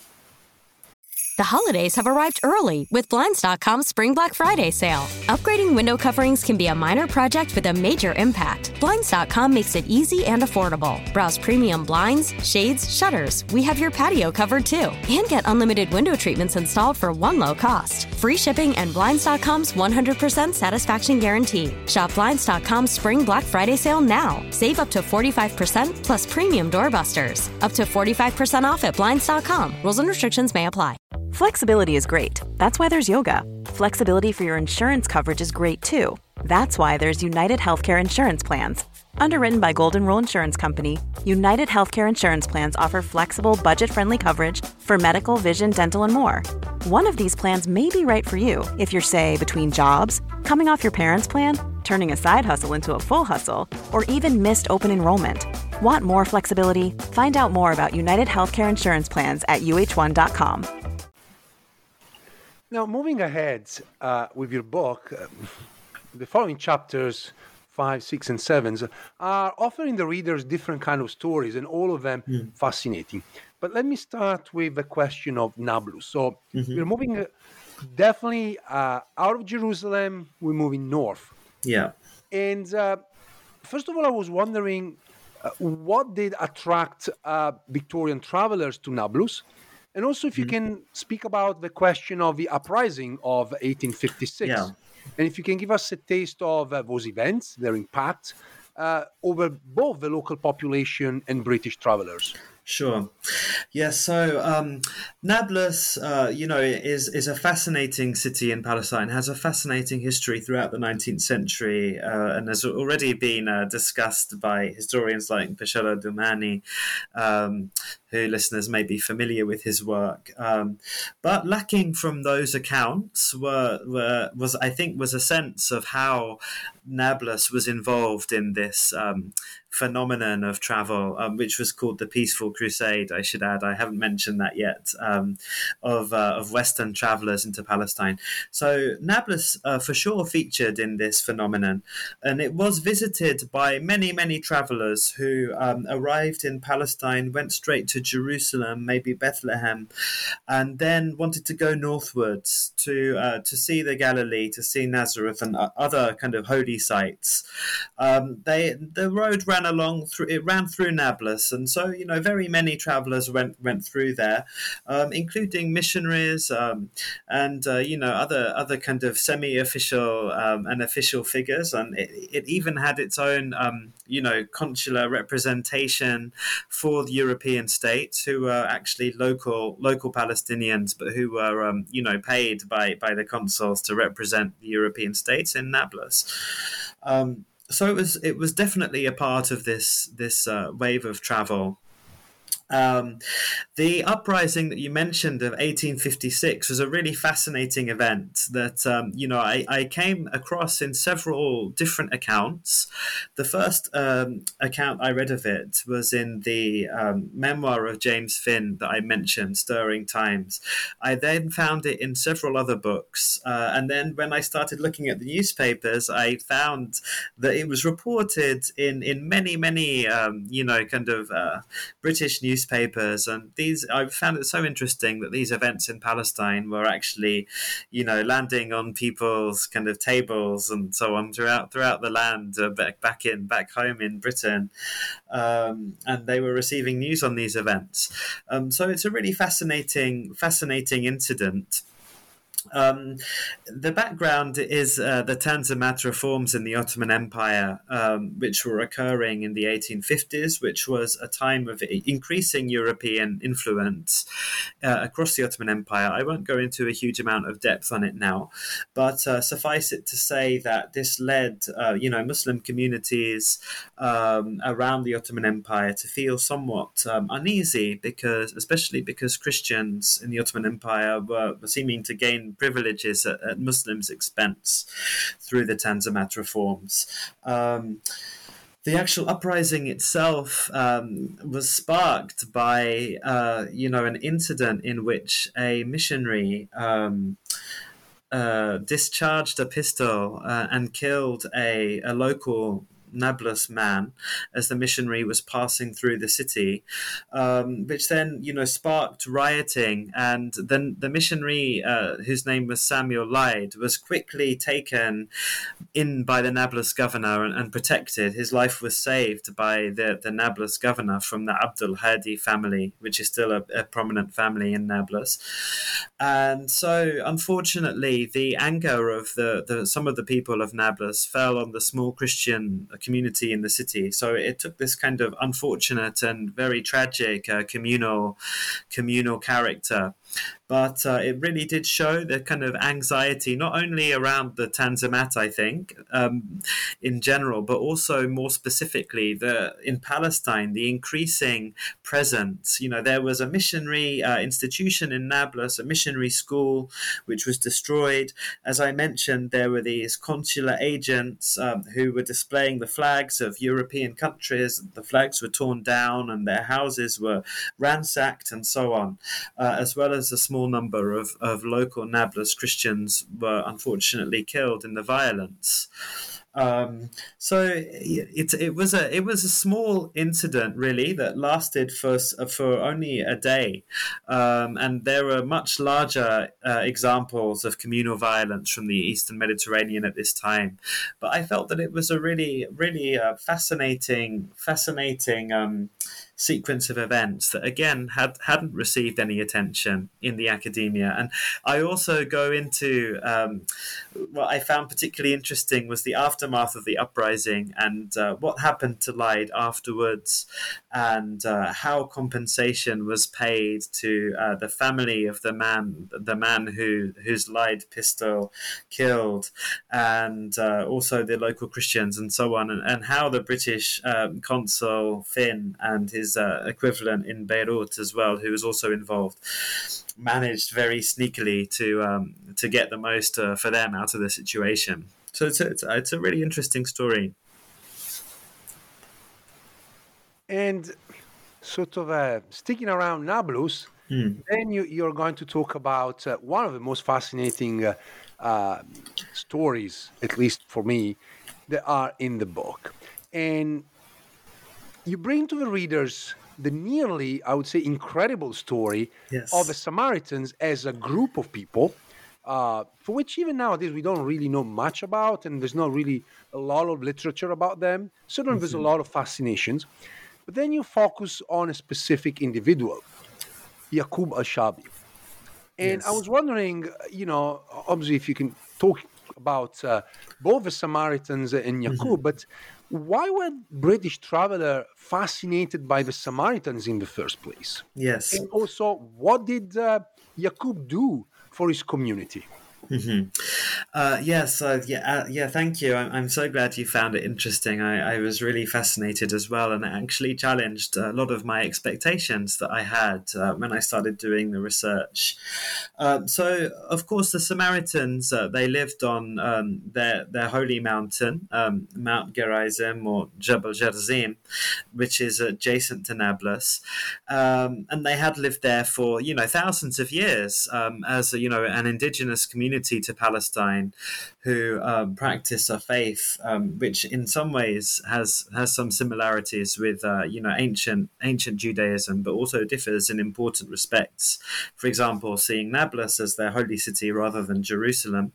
G: The holidays have arrived early with Blinds dot com's Spring Black Friday sale. Upgrading window coverings can be a minor project with a major impact. Blinds dot com makes it easy and affordable. Browse premium blinds, shades, shutters. We have your patio covered too. And get unlimited window treatments installed for one low cost. Free shipping and Blinds dot com's one hundred percent satisfaction guarantee. Shop Blinds dot com's Spring Black Friday sale now. Save up to forty-five percent plus premium doorbusters. Up to forty-five percent off at Blinds dot com. Rules and restrictions may apply.
H: Flexibility is great. That's why there's yoga. Flexibility for your insurance coverage is great too. That's why there's United Healthcare Insurance Plans. Underwritten by Golden Rule Insurance Company, United Healthcare Insurance Plans offer flexible, budget-friendly coverage for medical, vision, dental, and more. One of these plans may be right for you if you're, say, between jobs, coming off your parents' plan, turning a side hustle into a full hustle, or even missed open enrollment. Want more flexibility? Find out more about United Healthcare Insurance Plans at U H one dot com.
E: Now, moving ahead uh, with your book, uh, the following chapters, five, six, and seven, are offering the readers different kind of stories, and all of them mm. fascinating. But let me start with the question of Nablus. So mm-hmm. we're moving uh, definitely uh, out of Jerusalem, we're moving north.
F: Yeah.
E: And uh, first of all, I was wondering uh, what did attract uh, Victorian travelers to Nablus? And also, if you can speak about the question of the uprising of eighteen fifty-six.
F: Yeah.
E: And if you can give us a taste of uh, those events, their impact, uh, over both the local population and British travelers.
F: Sure. Yeah, so um, Nablus, uh, you know, is is a fascinating city in Palestine, has a fascinating history throughout the nineteenth century, uh, and has already been uh, discussed by historians like Peshala Doumani, um, who listeners may be familiar with his work. Um, but lacking from those accounts were, were was, I think, was a sense of how Nablus was involved in this um, phenomenon of travel, um, which was called the Peaceful Crusade, I should add. I haven't mentioned that yet, um, of uh, of Western travelers into Palestine. So Nablus uh, for sure featured in this phenomenon, and it was visited by many, many travelers who um, arrived in Palestine, went straight to Jerusalem, maybe Bethlehem, and then wanted to go northwards to uh, to see the Galilee, to see Nazareth and other kind of holy sites. Um, they the road ran along through it ran through Nablus, and so you know very many travellers went went through there, um, including missionaries um, and uh, you know other other kind of semi-official um, and official figures, and it, it even had its own um, you know consular representation for the European states, who were actually local local Palestinians, but who were um, you know paid by by the consuls to represent the European states in Nablus. Um, so it was it was definitely a part of this this uh, wave of travel. Um, the uprising that you mentioned of eighteen fifty-six was a really fascinating event that, um, you know, I, I came across in several different accounts. The first um, account I read of it was in the um, memoir of James Finn that I mentioned, Stirring Times. I then found it in several other books. Uh, and then when I started looking at the newspapers, I found that it was reported in, in many, many, um, you know, kind of uh, British newspapers. Newspapers and these I found it so interesting that these events in Palestine were actually, you know, landing on people's kind of tables and so on throughout throughout the land, uh, back back in back home in Britain, um, and they were receiving news on these events. Um, so it's a really fascinating fascinating incident. Um, the background is uh, the Tanzimat reforms in the Ottoman Empire, um, which were occurring in the eighteen fifties, which was a time of increasing European influence uh, across the Ottoman Empire. I won't go into a huge amount of depth on it now, but uh, suffice it to say that this led, uh, you know, Muslim communities um, around the Ottoman Empire to feel somewhat um, uneasy, because, especially because Christians in the Ottoman Empire were, were seeming to gain privileges at, at Muslims' expense through the Tanzimat reforms. Um, the actual uprising itself um, was sparked by, uh, you know, an incident in which a missionary um, uh, discharged a pistol uh, and killed a, a local Nablus man as the missionary was passing through the city, um, which then, you know, sparked rioting. And then the missionary, uh, whose name was Samuel Lyde, was quickly taken in by the Nablus governor and, and protected. His life was saved by the, the Nablus governor from the Abdul Hadi family, which is still a, a prominent family in Nablus. And so, unfortunately, the anger of the, the some of the people of Nablus fell on the small Christian community in the city. So it took this kind of unfortunate and very tragic uh, communal communal character. But uh, it really did show the kind of anxiety, not only around the Tanzimat, I think, um, in general, but also more specifically the in Palestine, the increasing presence. You know, there was a missionary uh, institution in Nablus, a missionary school, which was destroyed. As I mentioned, there were these consular agents um, who were displaying the flags of European countries. The flags were torn down and their houses were ransacked and so on, uh, as well as a small number of, of local Nablus Christians were unfortunately killed in the violence. Um, so it it was a it was a small incident really that lasted for for only a day, um, and there were much larger uh, examples of communal violence from the Eastern Mediterranean at this time. But I felt that it was a really really uh, fascinating fascinating. Um, sequence of events that again had hadn't received any attention in the academia. And I also go into um, what I found particularly interesting was the aftermath of the uprising and uh, what happened to Lyde afterwards, and uh, how compensation was paid to uh, the family of the man the man who whose Lyde pistol killed, and uh, also the local Christians and so on, and, and how the British um, consul Finn and his Uh, equivalent in Beirut as well, who was also involved, managed very sneakily to um, to get the most uh, for them out of the situation. So it's a, it's, a, it's a really interesting story.
E: And sort of uh, sticking around Nablus, mm. then you, you're going to talk about uh, one of the most fascinating uh, uh, stories, at least for me, that are in the book. And you bring to the readers the nearly, I would say, incredible story
F: yes.
E: of the Samaritans as a group of people, uh, for which even nowadays we don't really know much about, and there's not really a lot of literature about them. Certainly, mm-hmm. there's a lot of fascinations. But then you focus on a specific individual, Yaqub al-Shabi. And yes. I was wondering, you know, obviously if you can talk about uh, both the Samaritans and Yaqub, mm-hmm. but why were British travelers fascinated by the Samaritans in the first place?
F: Yes.
E: And also, what did uh, Yaqub do for his community?
F: Mm-hmm. Uh, yes, uh, yeah, uh, yeah. Thank you. I'm, I'm so glad you found it interesting. I, I was really fascinated as well, and it actually challenged a lot of my expectations that I had uh, when I started doing the research. Um, so, of course, the Samaritans uh, they lived on um, their their holy mountain, um, Mount Gerizim or Jebel Gerizim, which is adjacent to Nablus, um, and they had lived there for you know thousands of years um, as a, you know an indigenous community to Palestine, who um, practice a faith um, which, in some ways, has has some similarities with uh, you know ancient ancient Judaism, but also differs in important respects. For example, seeing Nablus as their holy city rather than Jerusalem.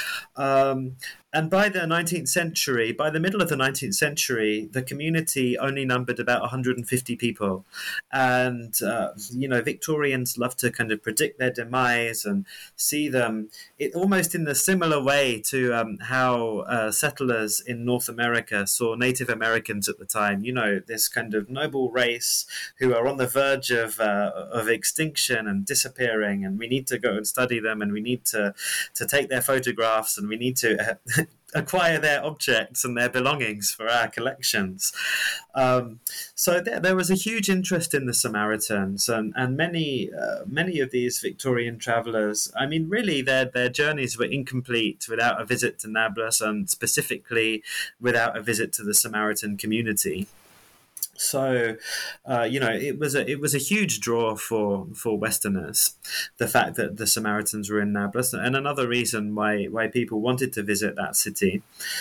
F: Um, And by the nineteenth century, by the middle of the nineteenth century, the community only numbered about one hundred fifty people. And, uh, you know, Victorians love to kind of predict their demise and see them it, almost in a similar way to um, how uh, settlers in North America saw Native Americans at the time. You know, this kind of noble race who are on the verge of uh, of extinction and disappearing, and we need to go and study them, and we need to, to take their photographs, and we need to Uh, acquire their objects and their belongings for our collections. Um, so there, there was a huge interest in the Samaritans, and, and many uh, many of these Victorian travellers, I mean, really, their, their journeys were incomplete without a visit to Nablus, and specifically without a visit to the Samaritan community. So, uh, you know, it was a it was a huge draw for, for Westerners, the fact that the Samaritans were in Nablus, and another reason why why people wanted to visit that city.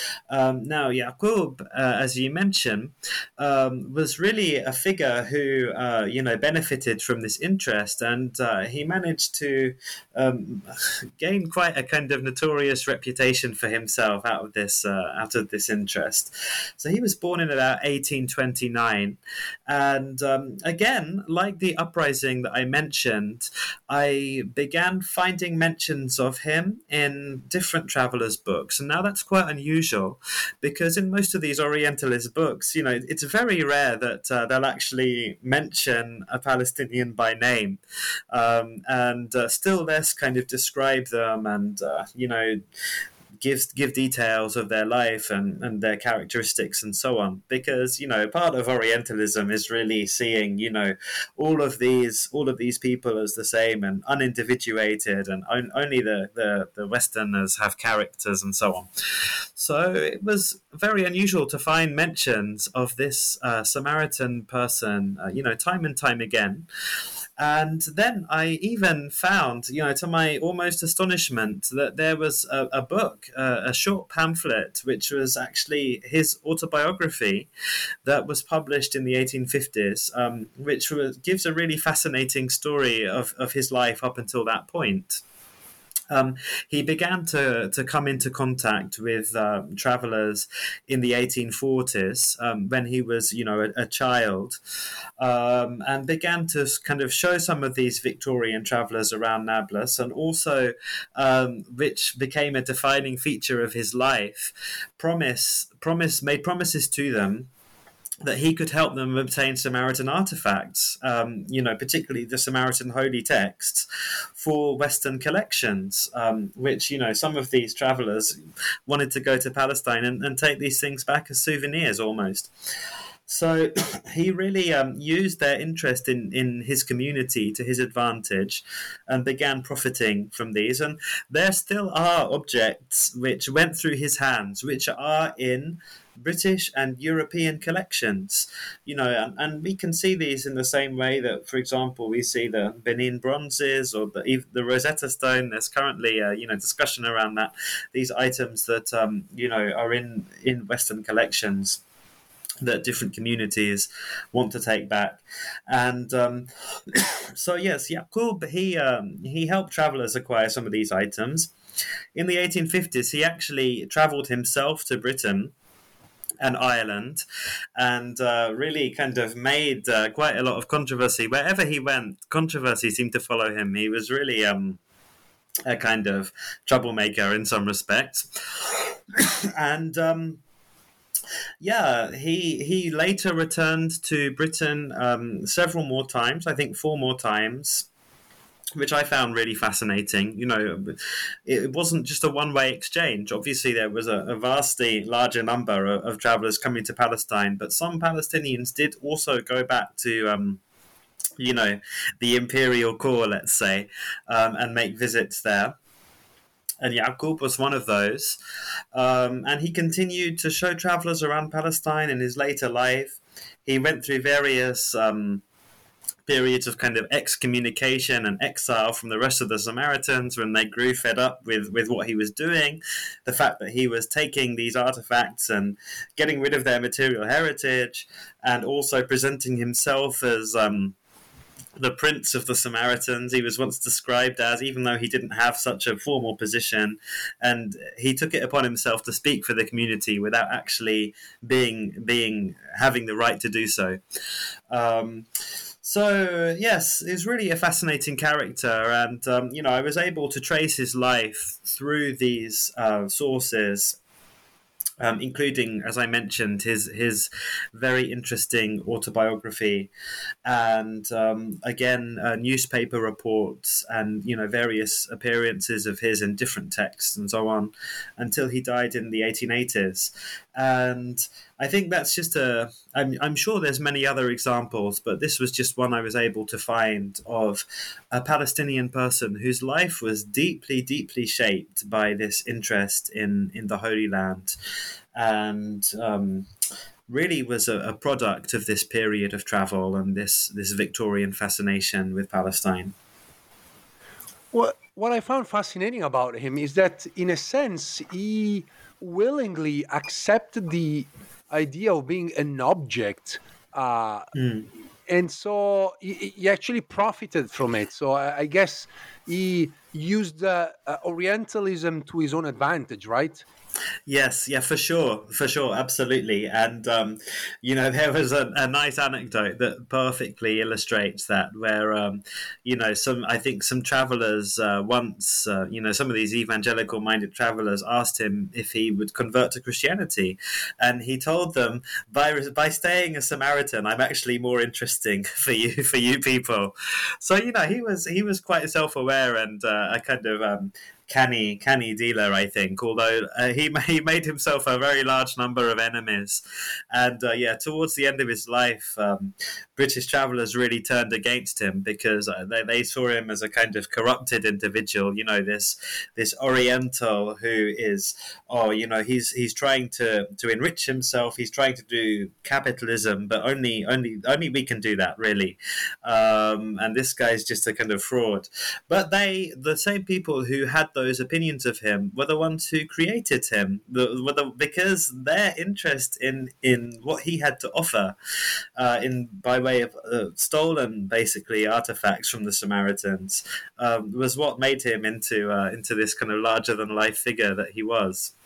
F: Um, now, Yaqub, uh, as you mentioned, um, was really a figure who uh, you know benefited from this interest, and uh, he managed to um, gain quite a kind of notorious reputation for himself out of this uh, out of this interest. So he was born in about eighteen twenty-nine. And um, again, like the uprising that I mentioned, I began finding mentions of him in different travelers' books. And now that's quite unusual, because in most of these Orientalist books, you know, it's very rare that uh, they'll actually mention a Palestinian by name, um, and uh, still less kind of describe them and, uh, you know, Give, give details of their life and, and their characteristics and so on, because you know part of Orientalism is really seeing you know all of these all of these people as the same and unindividuated, and on, only the, the the Westerners have characters and so on. So it was very unusual to find mentions of this uh, Samaritan person, uh, you know, time and time again. And then I even found, you know, to my almost astonishment, that there was a, a book, uh, a short pamphlet, which was actually his autobiography that was published in the eighteen fifties, um, which was, gives a really fascinating story of, of his life up until that point. Um, he began to, to come into contact with uh, travelers in the eighteen forties um, when he was, you know, a, a child, um, and began to kind of show some of these Victorian travelers around Nablus, and also, um, which became a defining feature of his life, promise, promise, made promises to them that he could help them obtain Samaritan artifacts, um, you know, particularly the Samaritan holy texts, for Western collections, um, which, you know, some of these travelers wanted to go to Palestine and, and take these things back as souvenirs almost. So he really um, used their interest in, in his community to his advantage and began profiting from these. And there still are objects which went through his hands, which are in British and European collections, you know, and, and we can see these in the same way that, for example, we see the Benin bronzes or the the Rosetta Stone. There's currently a, you know, discussion around that. These items that um, you know are in in Western collections. that different communities want to take back. And um, so, yes, Yaqub, he, um, he helped travelers acquire some of these items. In the eighteen fifties, he actually traveled himself to Britain and Ireland, and uh, really kind of made uh, quite a lot of controversy. Wherever he went, controversy seemed to follow him. He was really um, a kind of troublemaker in some respects. and um, yeah, he he later returned to Britain um, several more times, I think four more times, which I found really fascinating. You know, it wasn't just a one-way exchange. Obviously, there was a, a vastly larger number of, of travelers coming to Palestine, but some Palestinians did also go back to, um, you know, the imperial core, let's say, um, and make visits there. And Yaqub was one of those. Um, and he continued to show travelers around Palestine in his later life. He went through various Um, periods of kind of excommunication and exile from the rest of the Samaritans when they grew fed up with, with what he was doing, the fact that he was taking these artifacts and getting rid of their material heritage, and also presenting himself as um, the prince of the Samaritans. He was once described as, even though he didn't have such a formal position, and he took it upon himself to speak for the community without actually being being having the right to do so. Um, So, yes, he's really a fascinating character. And, um, you know, I was able to trace his life through these uh, sources, um, including, as I mentioned, his his very interesting autobiography. And, um, again, uh, newspaper reports and, you know, various appearances of his in different texts and so on, until he died in the eighteen eighties. And I think that's just a, I'm, I'm sure there's many other examples, but this was just one I was able to find of a Palestinian person whose life was deeply, deeply shaped by this interest in, in the Holy Land, and um, really was a, a product of this period of travel and this, this Victorian fascination with Palestine.
E: What, what I found fascinating about him is that, in a sense, he willingly accepted the idea of being an object, uh, mm. and so he, he actually profited from it. So I, I guess he used uh, uh, Orientalism to his own advantage, right?
F: Yes, yeah, for sure, for sure, absolutely. And, um, you know, there was a, a nice anecdote that perfectly illustrates that, where, um, you know, some, I think some travelers uh, once, uh, you know, some of these evangelical-minded travelers asked him if he would convert to Christianity. And he told them, by by staying a Samaritan, I'm actually more interesting for you, for you people. So, you know, he was, he was quite self-aware and uh, a kind of... Um, canny canny dealer, I think, although uh, he he made himself a very large number of enemies. And uh, yeah, towards the end of his life, um, British travellers really turned against him because uh, they, they saw him as a kind of corrupted individual, you know, this this Oriental who is, oh, you know, he's he's trying to, to enrich himself, he's trying to do capitalism, but only only only we can do that, really. Um, and this guy's just a kind of fraud. But they, the same people who had those opinions of him, were the ones who created him, the, were the, because their interest in, in what he had to offer, uh, in by way of uh, stolen, basically, artifacts from the Samaritans, um, was what made him into uh, into this kind of larger than life figure that he was.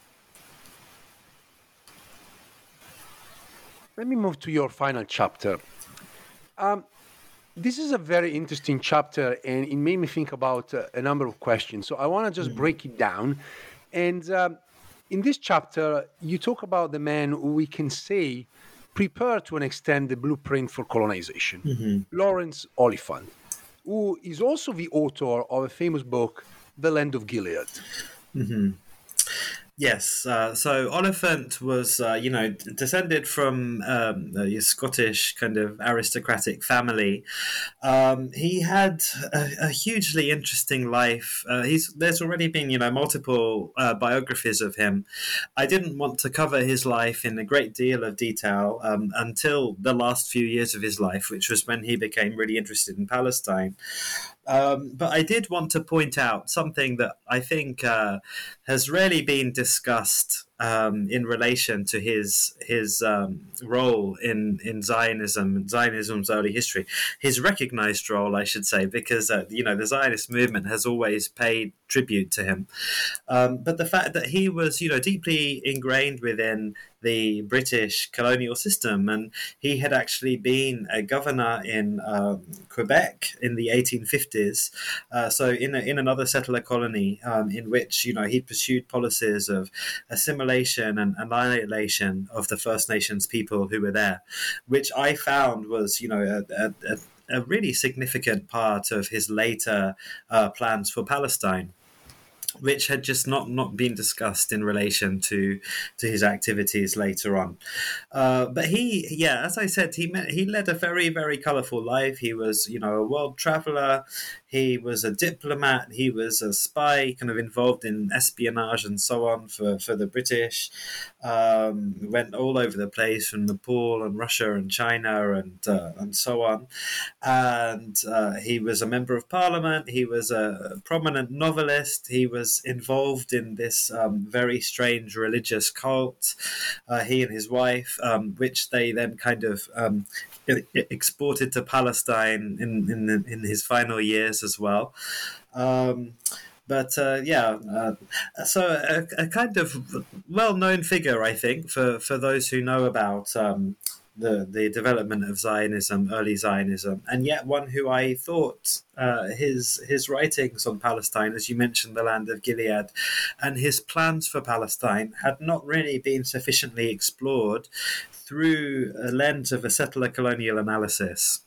E: Let me move to your final chapter. Um, This is a very interesting chapter, and it made me think about uh, a number of questions. So I want to just mm-hmm. break it down. And um, in this chapter, you talk about the man who we can say prepared to an extent the blueprint for colonization, mm-hmm. Lawrence Oliphant, who is also the author of a famous book, The Land of Gilead.
F: Mm-hmm. Yes, uh, so Oliphant was, uh, you know, descended from um, a Scottish kind of aristocratic family. Um, he had a, a hugely interesting life. Uh, he's there's already been, you know, multiple uh, biographies of him. I didn't want to cover his life in a great deal of detail um, until the last few years of his life, which was when he became really interested in Palestine. Um, but I did want to point out something that I think uh, has rarely been discussed um, in relation to his his um, role in in Zionism, Zionism's early history, his recognized role, I should say, because uh, you know the Zionist movement has always paid tribute to him. Um, but the fact that he was, you know, deeply ingrained within the British colonial system, and he had actually been a governor in um, Quebec in the eighteen fifties, uh, so in a, in another settler colony um, in which, you know, he pursued policies of assimilation and annihilation of the First Nations people who were there, which I found was, you know, a, a, a really significant part of his later uh, plans for Palestine, which had just not, not been discussed in relation to to his activities later on. Uh, but he, yeah, as I said, he met, he led a very, very colourful life. He was, you know, a world traveller. He was a diplomat. He was a spy, kind of involved in espionage and so on for, for the British. Um, went all over the place, from Nepal and Russia and China and uh, and so on. And uh, he was a member of parliament. He was a prominent novelist. He was involved in this um, very strange religious cult, uh, he and his wife, um, which they then kind of um, exported to Palestine in in, the, in his final years as well. Um, But uh, yeah, uh, so a, a kind of well-known figure, I think, for, for those who know about um, the the development of Zionism, early Zionism, and yet one who I thought uh, his his writings on Palestine, as you mentioned, the land of Gilead, and his plans for Palestine had not really been sufficiently explored through a lens of a settler colonial analysis.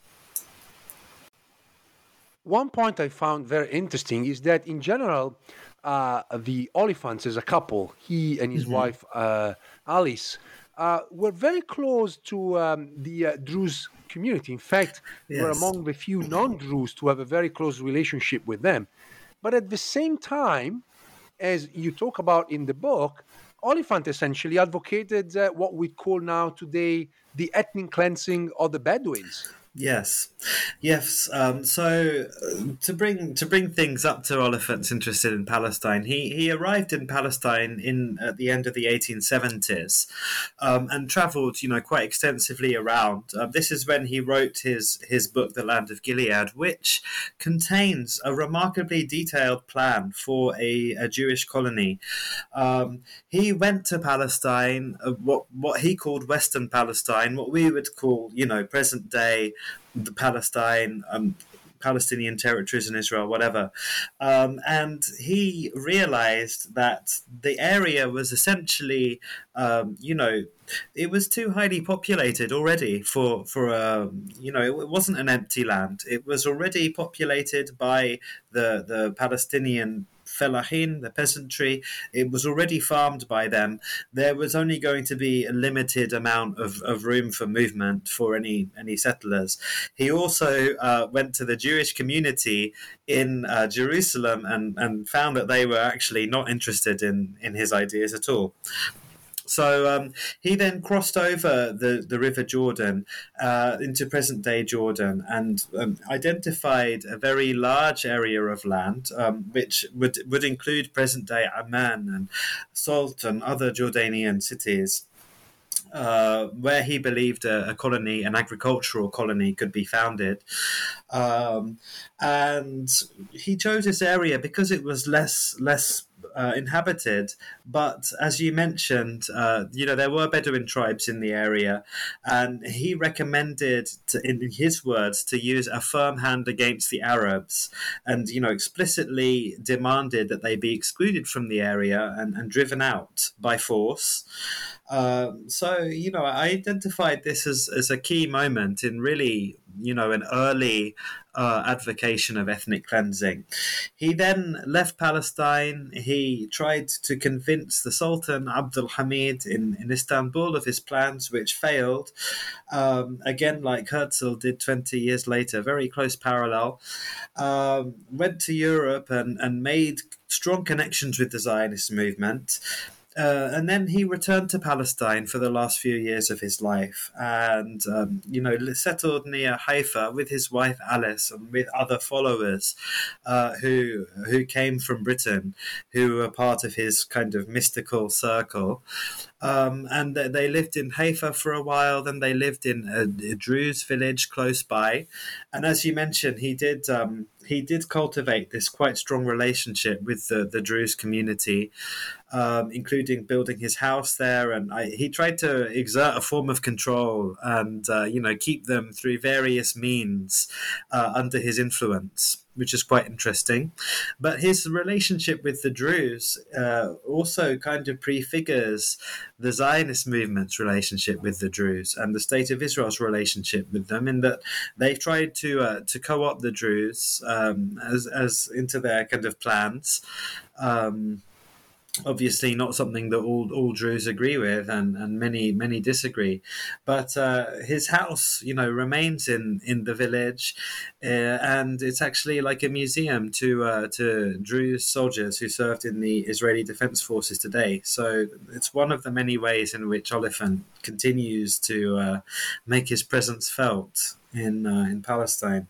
E: One point I found very interesting is that, in general, uh, the Oliphants as a couple, he and his mm-hmm. wife uh, Alice, uh, were very close to um, the uh, Druze community. In fact, yes. were among the few non-Druze to have a very close relationship with them. But at the same time, as you talk about in the book, Oliphant essentially advocated uh, what we call now today the ethnic cleansing of the Bedouins.
F: Yes, yes. Um, so uh, to bring to bring things up to Oliphant's interested in Palestine, he he arrived in Palestine in at the end of the eighteen seventies, um, and travelled, you know, quite extensively around. Uh, this is when he wrote his his book, The Land of Gilead, which contains a remarkably detailed plan for a, a Jewish colony. Um, he went to Palestine, uh, what what he called Western Palestine, what we would call, you know, present day the Palestine, um, Palestinian territories in Israel, whatever. Um, and he realized that the area was essentially, um, you know, it was too highly populated already for, for a, you know, it wasn't an empty land. It was already populated by the, the Palestinian Fellahin, the peasantry. It was already farmed by them. There was only going to be a limited amount of, of room for movement for any any settlers. He also uh, went to the Jewish community in uh, Jerusalem and, and found that they were actually not interested in, in his ideas at all. So um, he then crossed over the, the River Jordan uh, into present-day Jordan and um, identified a very large area of land, um, which would, would include present-day Amman and Salt and other Jordanian cities. Uh, where he believed a, a colony, an agricultural colony, could be founded. Um, and he chose this area because it was less less uh, inhabited. But as you mentioned, uh, you know, there were Bedouin tribes in the area, and he recommended, to, in his words, to use a firm hand against the Arabs, and, you know, explicitly demanded that they be excluded from the area and, and driven out by force. Um, so, you know, I identified this as, as a key moment in really, you know, an early uh, advocation of ethnic cleansing. He then left Palestine. He tried to convince the Sultan Abdul Hamid in, in Istanbul of his plans, which failed. Um, again, like Herzl did twenty years later, very close parallel. Um, went to Europe and, and made strong connections with the Zionist movement. Uh, and then he returned to Palestine for the last few years of his life, and um, you know, settled near Haifa with his wife Alice and with other followers uh, who who came from Britain, who were part of his kind of mystical circle. Um, and they lived in Haifa for a while. Then they lived in a, a Druze village close by, and as you mentioned, he did um, he did cultivate this quite strong relationship with the the Druze community. Um, including building his house there, and I, he tried to exert a form of control and uh, you know, keep them through various means uh, under his influence, which is quite interesting. But his relationship with the Druze uh, also kind of prefigures the Zionist movement's relationship with the Druze and the State of Israel's relationship with them, in that they've tried to uh, to co-opt the Druze um, as as into their kind of plans. Um, Obviously, not something that all, all Druze agree with, and, and many many disagree. But uh, his house, you know, remains in, in the village, uh, and it's actually like a museum to uh, to Druze soldiers who served in the Israeli Defense Forces today. So it's one of the many ways in which Oliphant continues to uh, make his presence felt in uh, in Palestine.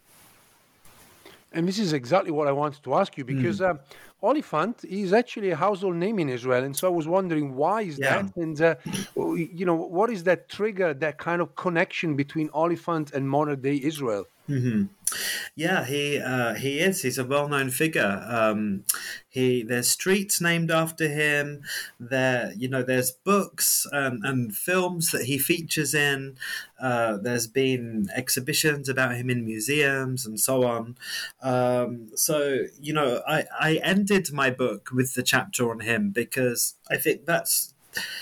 E: And this is exactly what I wanted to ask you, because mm. uh, Oliphant is actually a household name in Israel. And so I was wondering, why is yeah. that? And, uh, you know, what is that trigger, that kind of connection between Oliphant and modern day Israel?
F: Mm-hmm. Yeah, he uh, he is. He's a well-known figure. Um, he there's streets named after him. There, you know, there's books and, and films that he features in. Uh, there's been exhibitions about him in museums and so on. Um, so, you know, I I ended my book with the chapter on him because I think that's.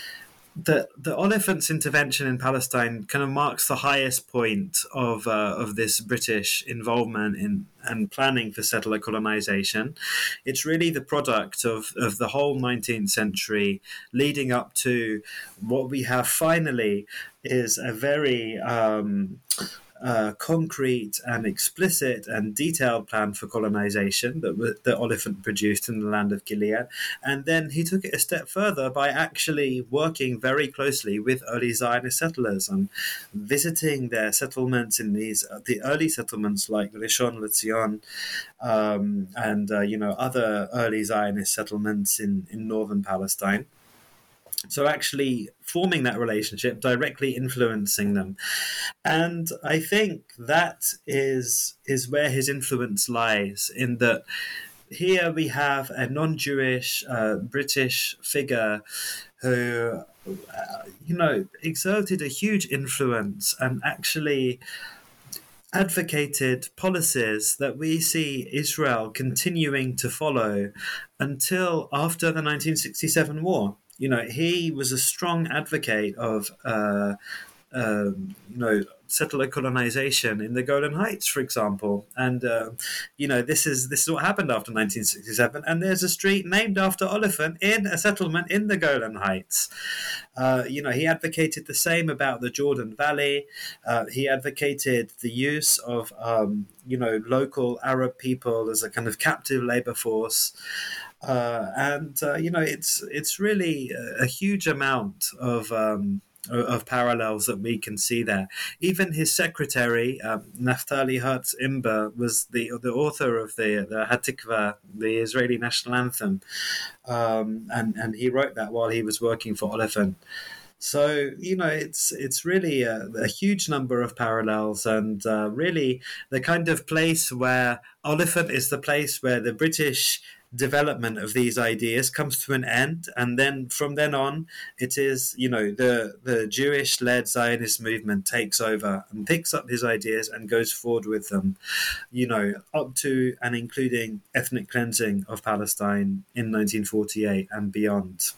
F: The the Oliphant's intervention in Palestine kind of marks the highest point of uh, of this British involvement in and planning for settler colonization. It's really the product of, of the whole nineteenth century leading up to what we have finally is a very um, uh, concrete and explicit and detailed plan for colonization that, that Oliphant produced in the land of Gilead. And then he took it a step further by actually working very closely with early Zionist settlers and visiting their settlements in these the early settlements like Rishon LeZion um, and uh, you know other early Zionist settlements in, in northern Palestine. So actually forming that relationship, directly influencing them. And I think that is is where his influence lies, in that here we have a non-Jewish uh, British figure who, uh, you know, exerted a huge influence and actually advocated policies that we see Israel continuing to follow until after the nineteen sixty-seven war. You know, he was a strong advocate of, uh, uh, you know, settler colonization in the Golan Heights, for example. And, uh, you know, this is this is what happened after nineteen sixty-seven. And there's a street named after Oliphant in a settlement in the Golan Heights. Uh, you know, he advocated the same about the Jordan Valley. Uh, he advocated the use of, um, you know, local Arab people as a kind of captive labor force. Uh, and uh, you know, it's it's really a, a huge amount of um, of parallels that we can see there. Even his secretary, um, Naftali Herz Imber, was the the author of the the Hatikva, the Israeli national anthem, um, and and he wrote that while he was working for Oliphant. So, you know, it's it's really a, a huge number of parallels, and uh, really the kind of place where Oliphant is the place where the British development of these ideas comes to an end, and then from then on it is, you know, the the Jewish-led Zionist movement takes over and picks up his ideas and goes forward with them, you know, up to and including ethnic cleansing of Palestine in nineteen forty-eight and beyond.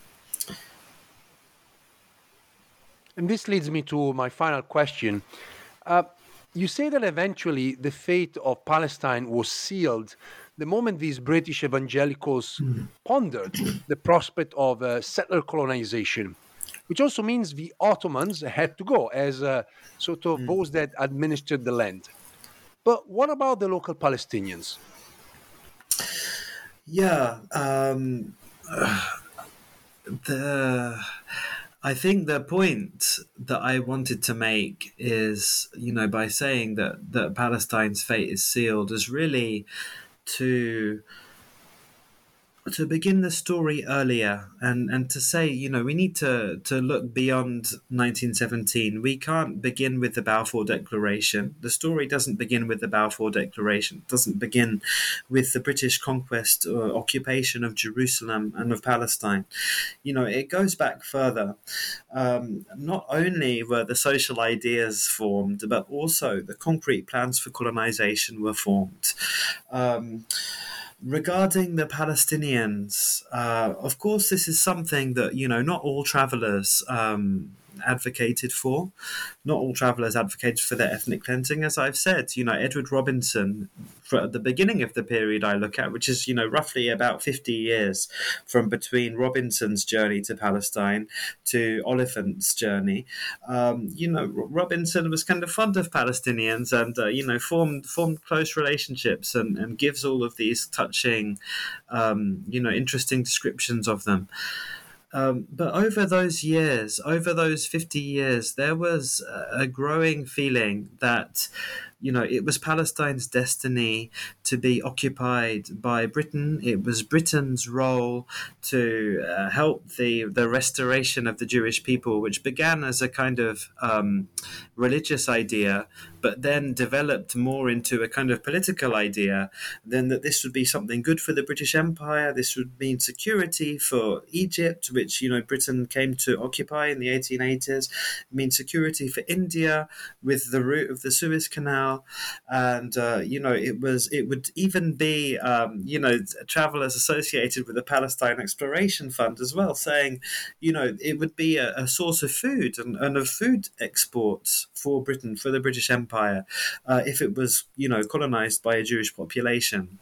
E: And this leads me to my final question. Uh, you say that eventually the fate of Palestine was sealed the moment these British evangelicals mm. pondered the prospect of uh, settler colonization, which also means the Ottomans had to go as uh, sort of mm. those that administered the land. But what about the local Palestinians?
F: Yeah, um, uh, the I think the point that I wanted to make is, you know, by saying that, that Palestine's fate is sealed, is really to to begin the story earlier and, and to say, you know, we need to, to look beyond nineteen seventeen. We can't begin with the Balfour Declaration. The story doesn't begin with the Balfour Declaration. It doesn't begin with the British conquest or occupation of Jerusalem and of Palestine. You know, it goes back further. Um, not only were the social ideas formed, but also the concrete plans for colonization were formed. Um, Regarding the Palestinians, uh, of course, this is something that, you know, not all travelers um, advocated for. Not all travelers advocated for their ethnic cleansing. As I've said, you know, Edward Robinson, for at the beginning of the period I look at, which is, you know, roughly about fifty years from between Robinson's journey to Palestine to Oliphant's journey, um, you know, Robinson was kind of fond of Palestinians and, uh, you know, formed formed close relationships and, and gives all of these touching, um, you know, interesting descriptions of them. Um, but over those years, over those fifty years, there was a growing feeling that, you know, it was Palestine's destiny to be occupied by Britain. It was Britain's role to uh, help the the restoration of the Jewish people, which began as a kind of um, religious idea, but then developed more into a kind of political idea, then that this would be something good for the British Empire. This would mean security for Egypt, which, you know, Britain came to occupy in the eighteen eighties. It means security for India with the route of the Suez Canal. And, uh, you know, it was it would even be, um, you know, travelers associated with the Palestine Exploration Fund as well, saying, you know, it would be a, a source of food and, and of food exports for Britain, for the British Empire, uh, if it was, you know, colonized by a Jewish population.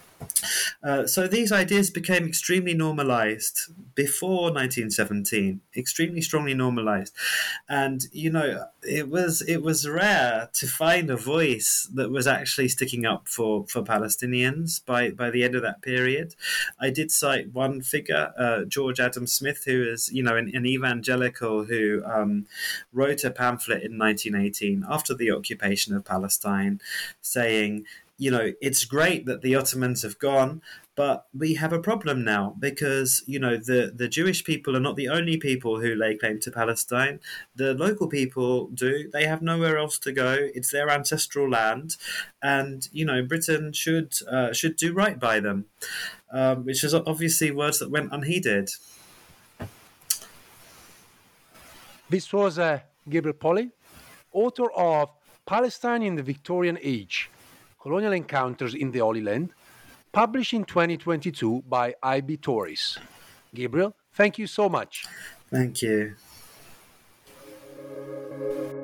F: Uh, so these ideas became extremely normalized before nineteen seventeen, extremely strongly normalized. And, you know, it was it was rare to find a voice that was actually sticking up for, for Palestinians by, by the end of that period. I did cite one figure, uh, George Adam Smith, who is, you know, an, an evangelical who um, wrote a pamphlet in nineteen eighteen after the occupation of Palestine saying, you know, it's great that the Ottomans have gone, but we have a problem now because, you know, the, the Jewish people are not the only people who lay claim to Palestine. The local people do. They have nowhere else to go. It's their ancestral land. And, you know, Britain should uh, should do right by them, um, which is obviously words that went unheeded.
E: This was uh, Gabriel Polly, author of Palestine in the Victorian Age, Colonial Encounters in the Holy Land, published in twenty twenty-two by I B Tauris. Gabriel, thank you so much.
F: Thank you.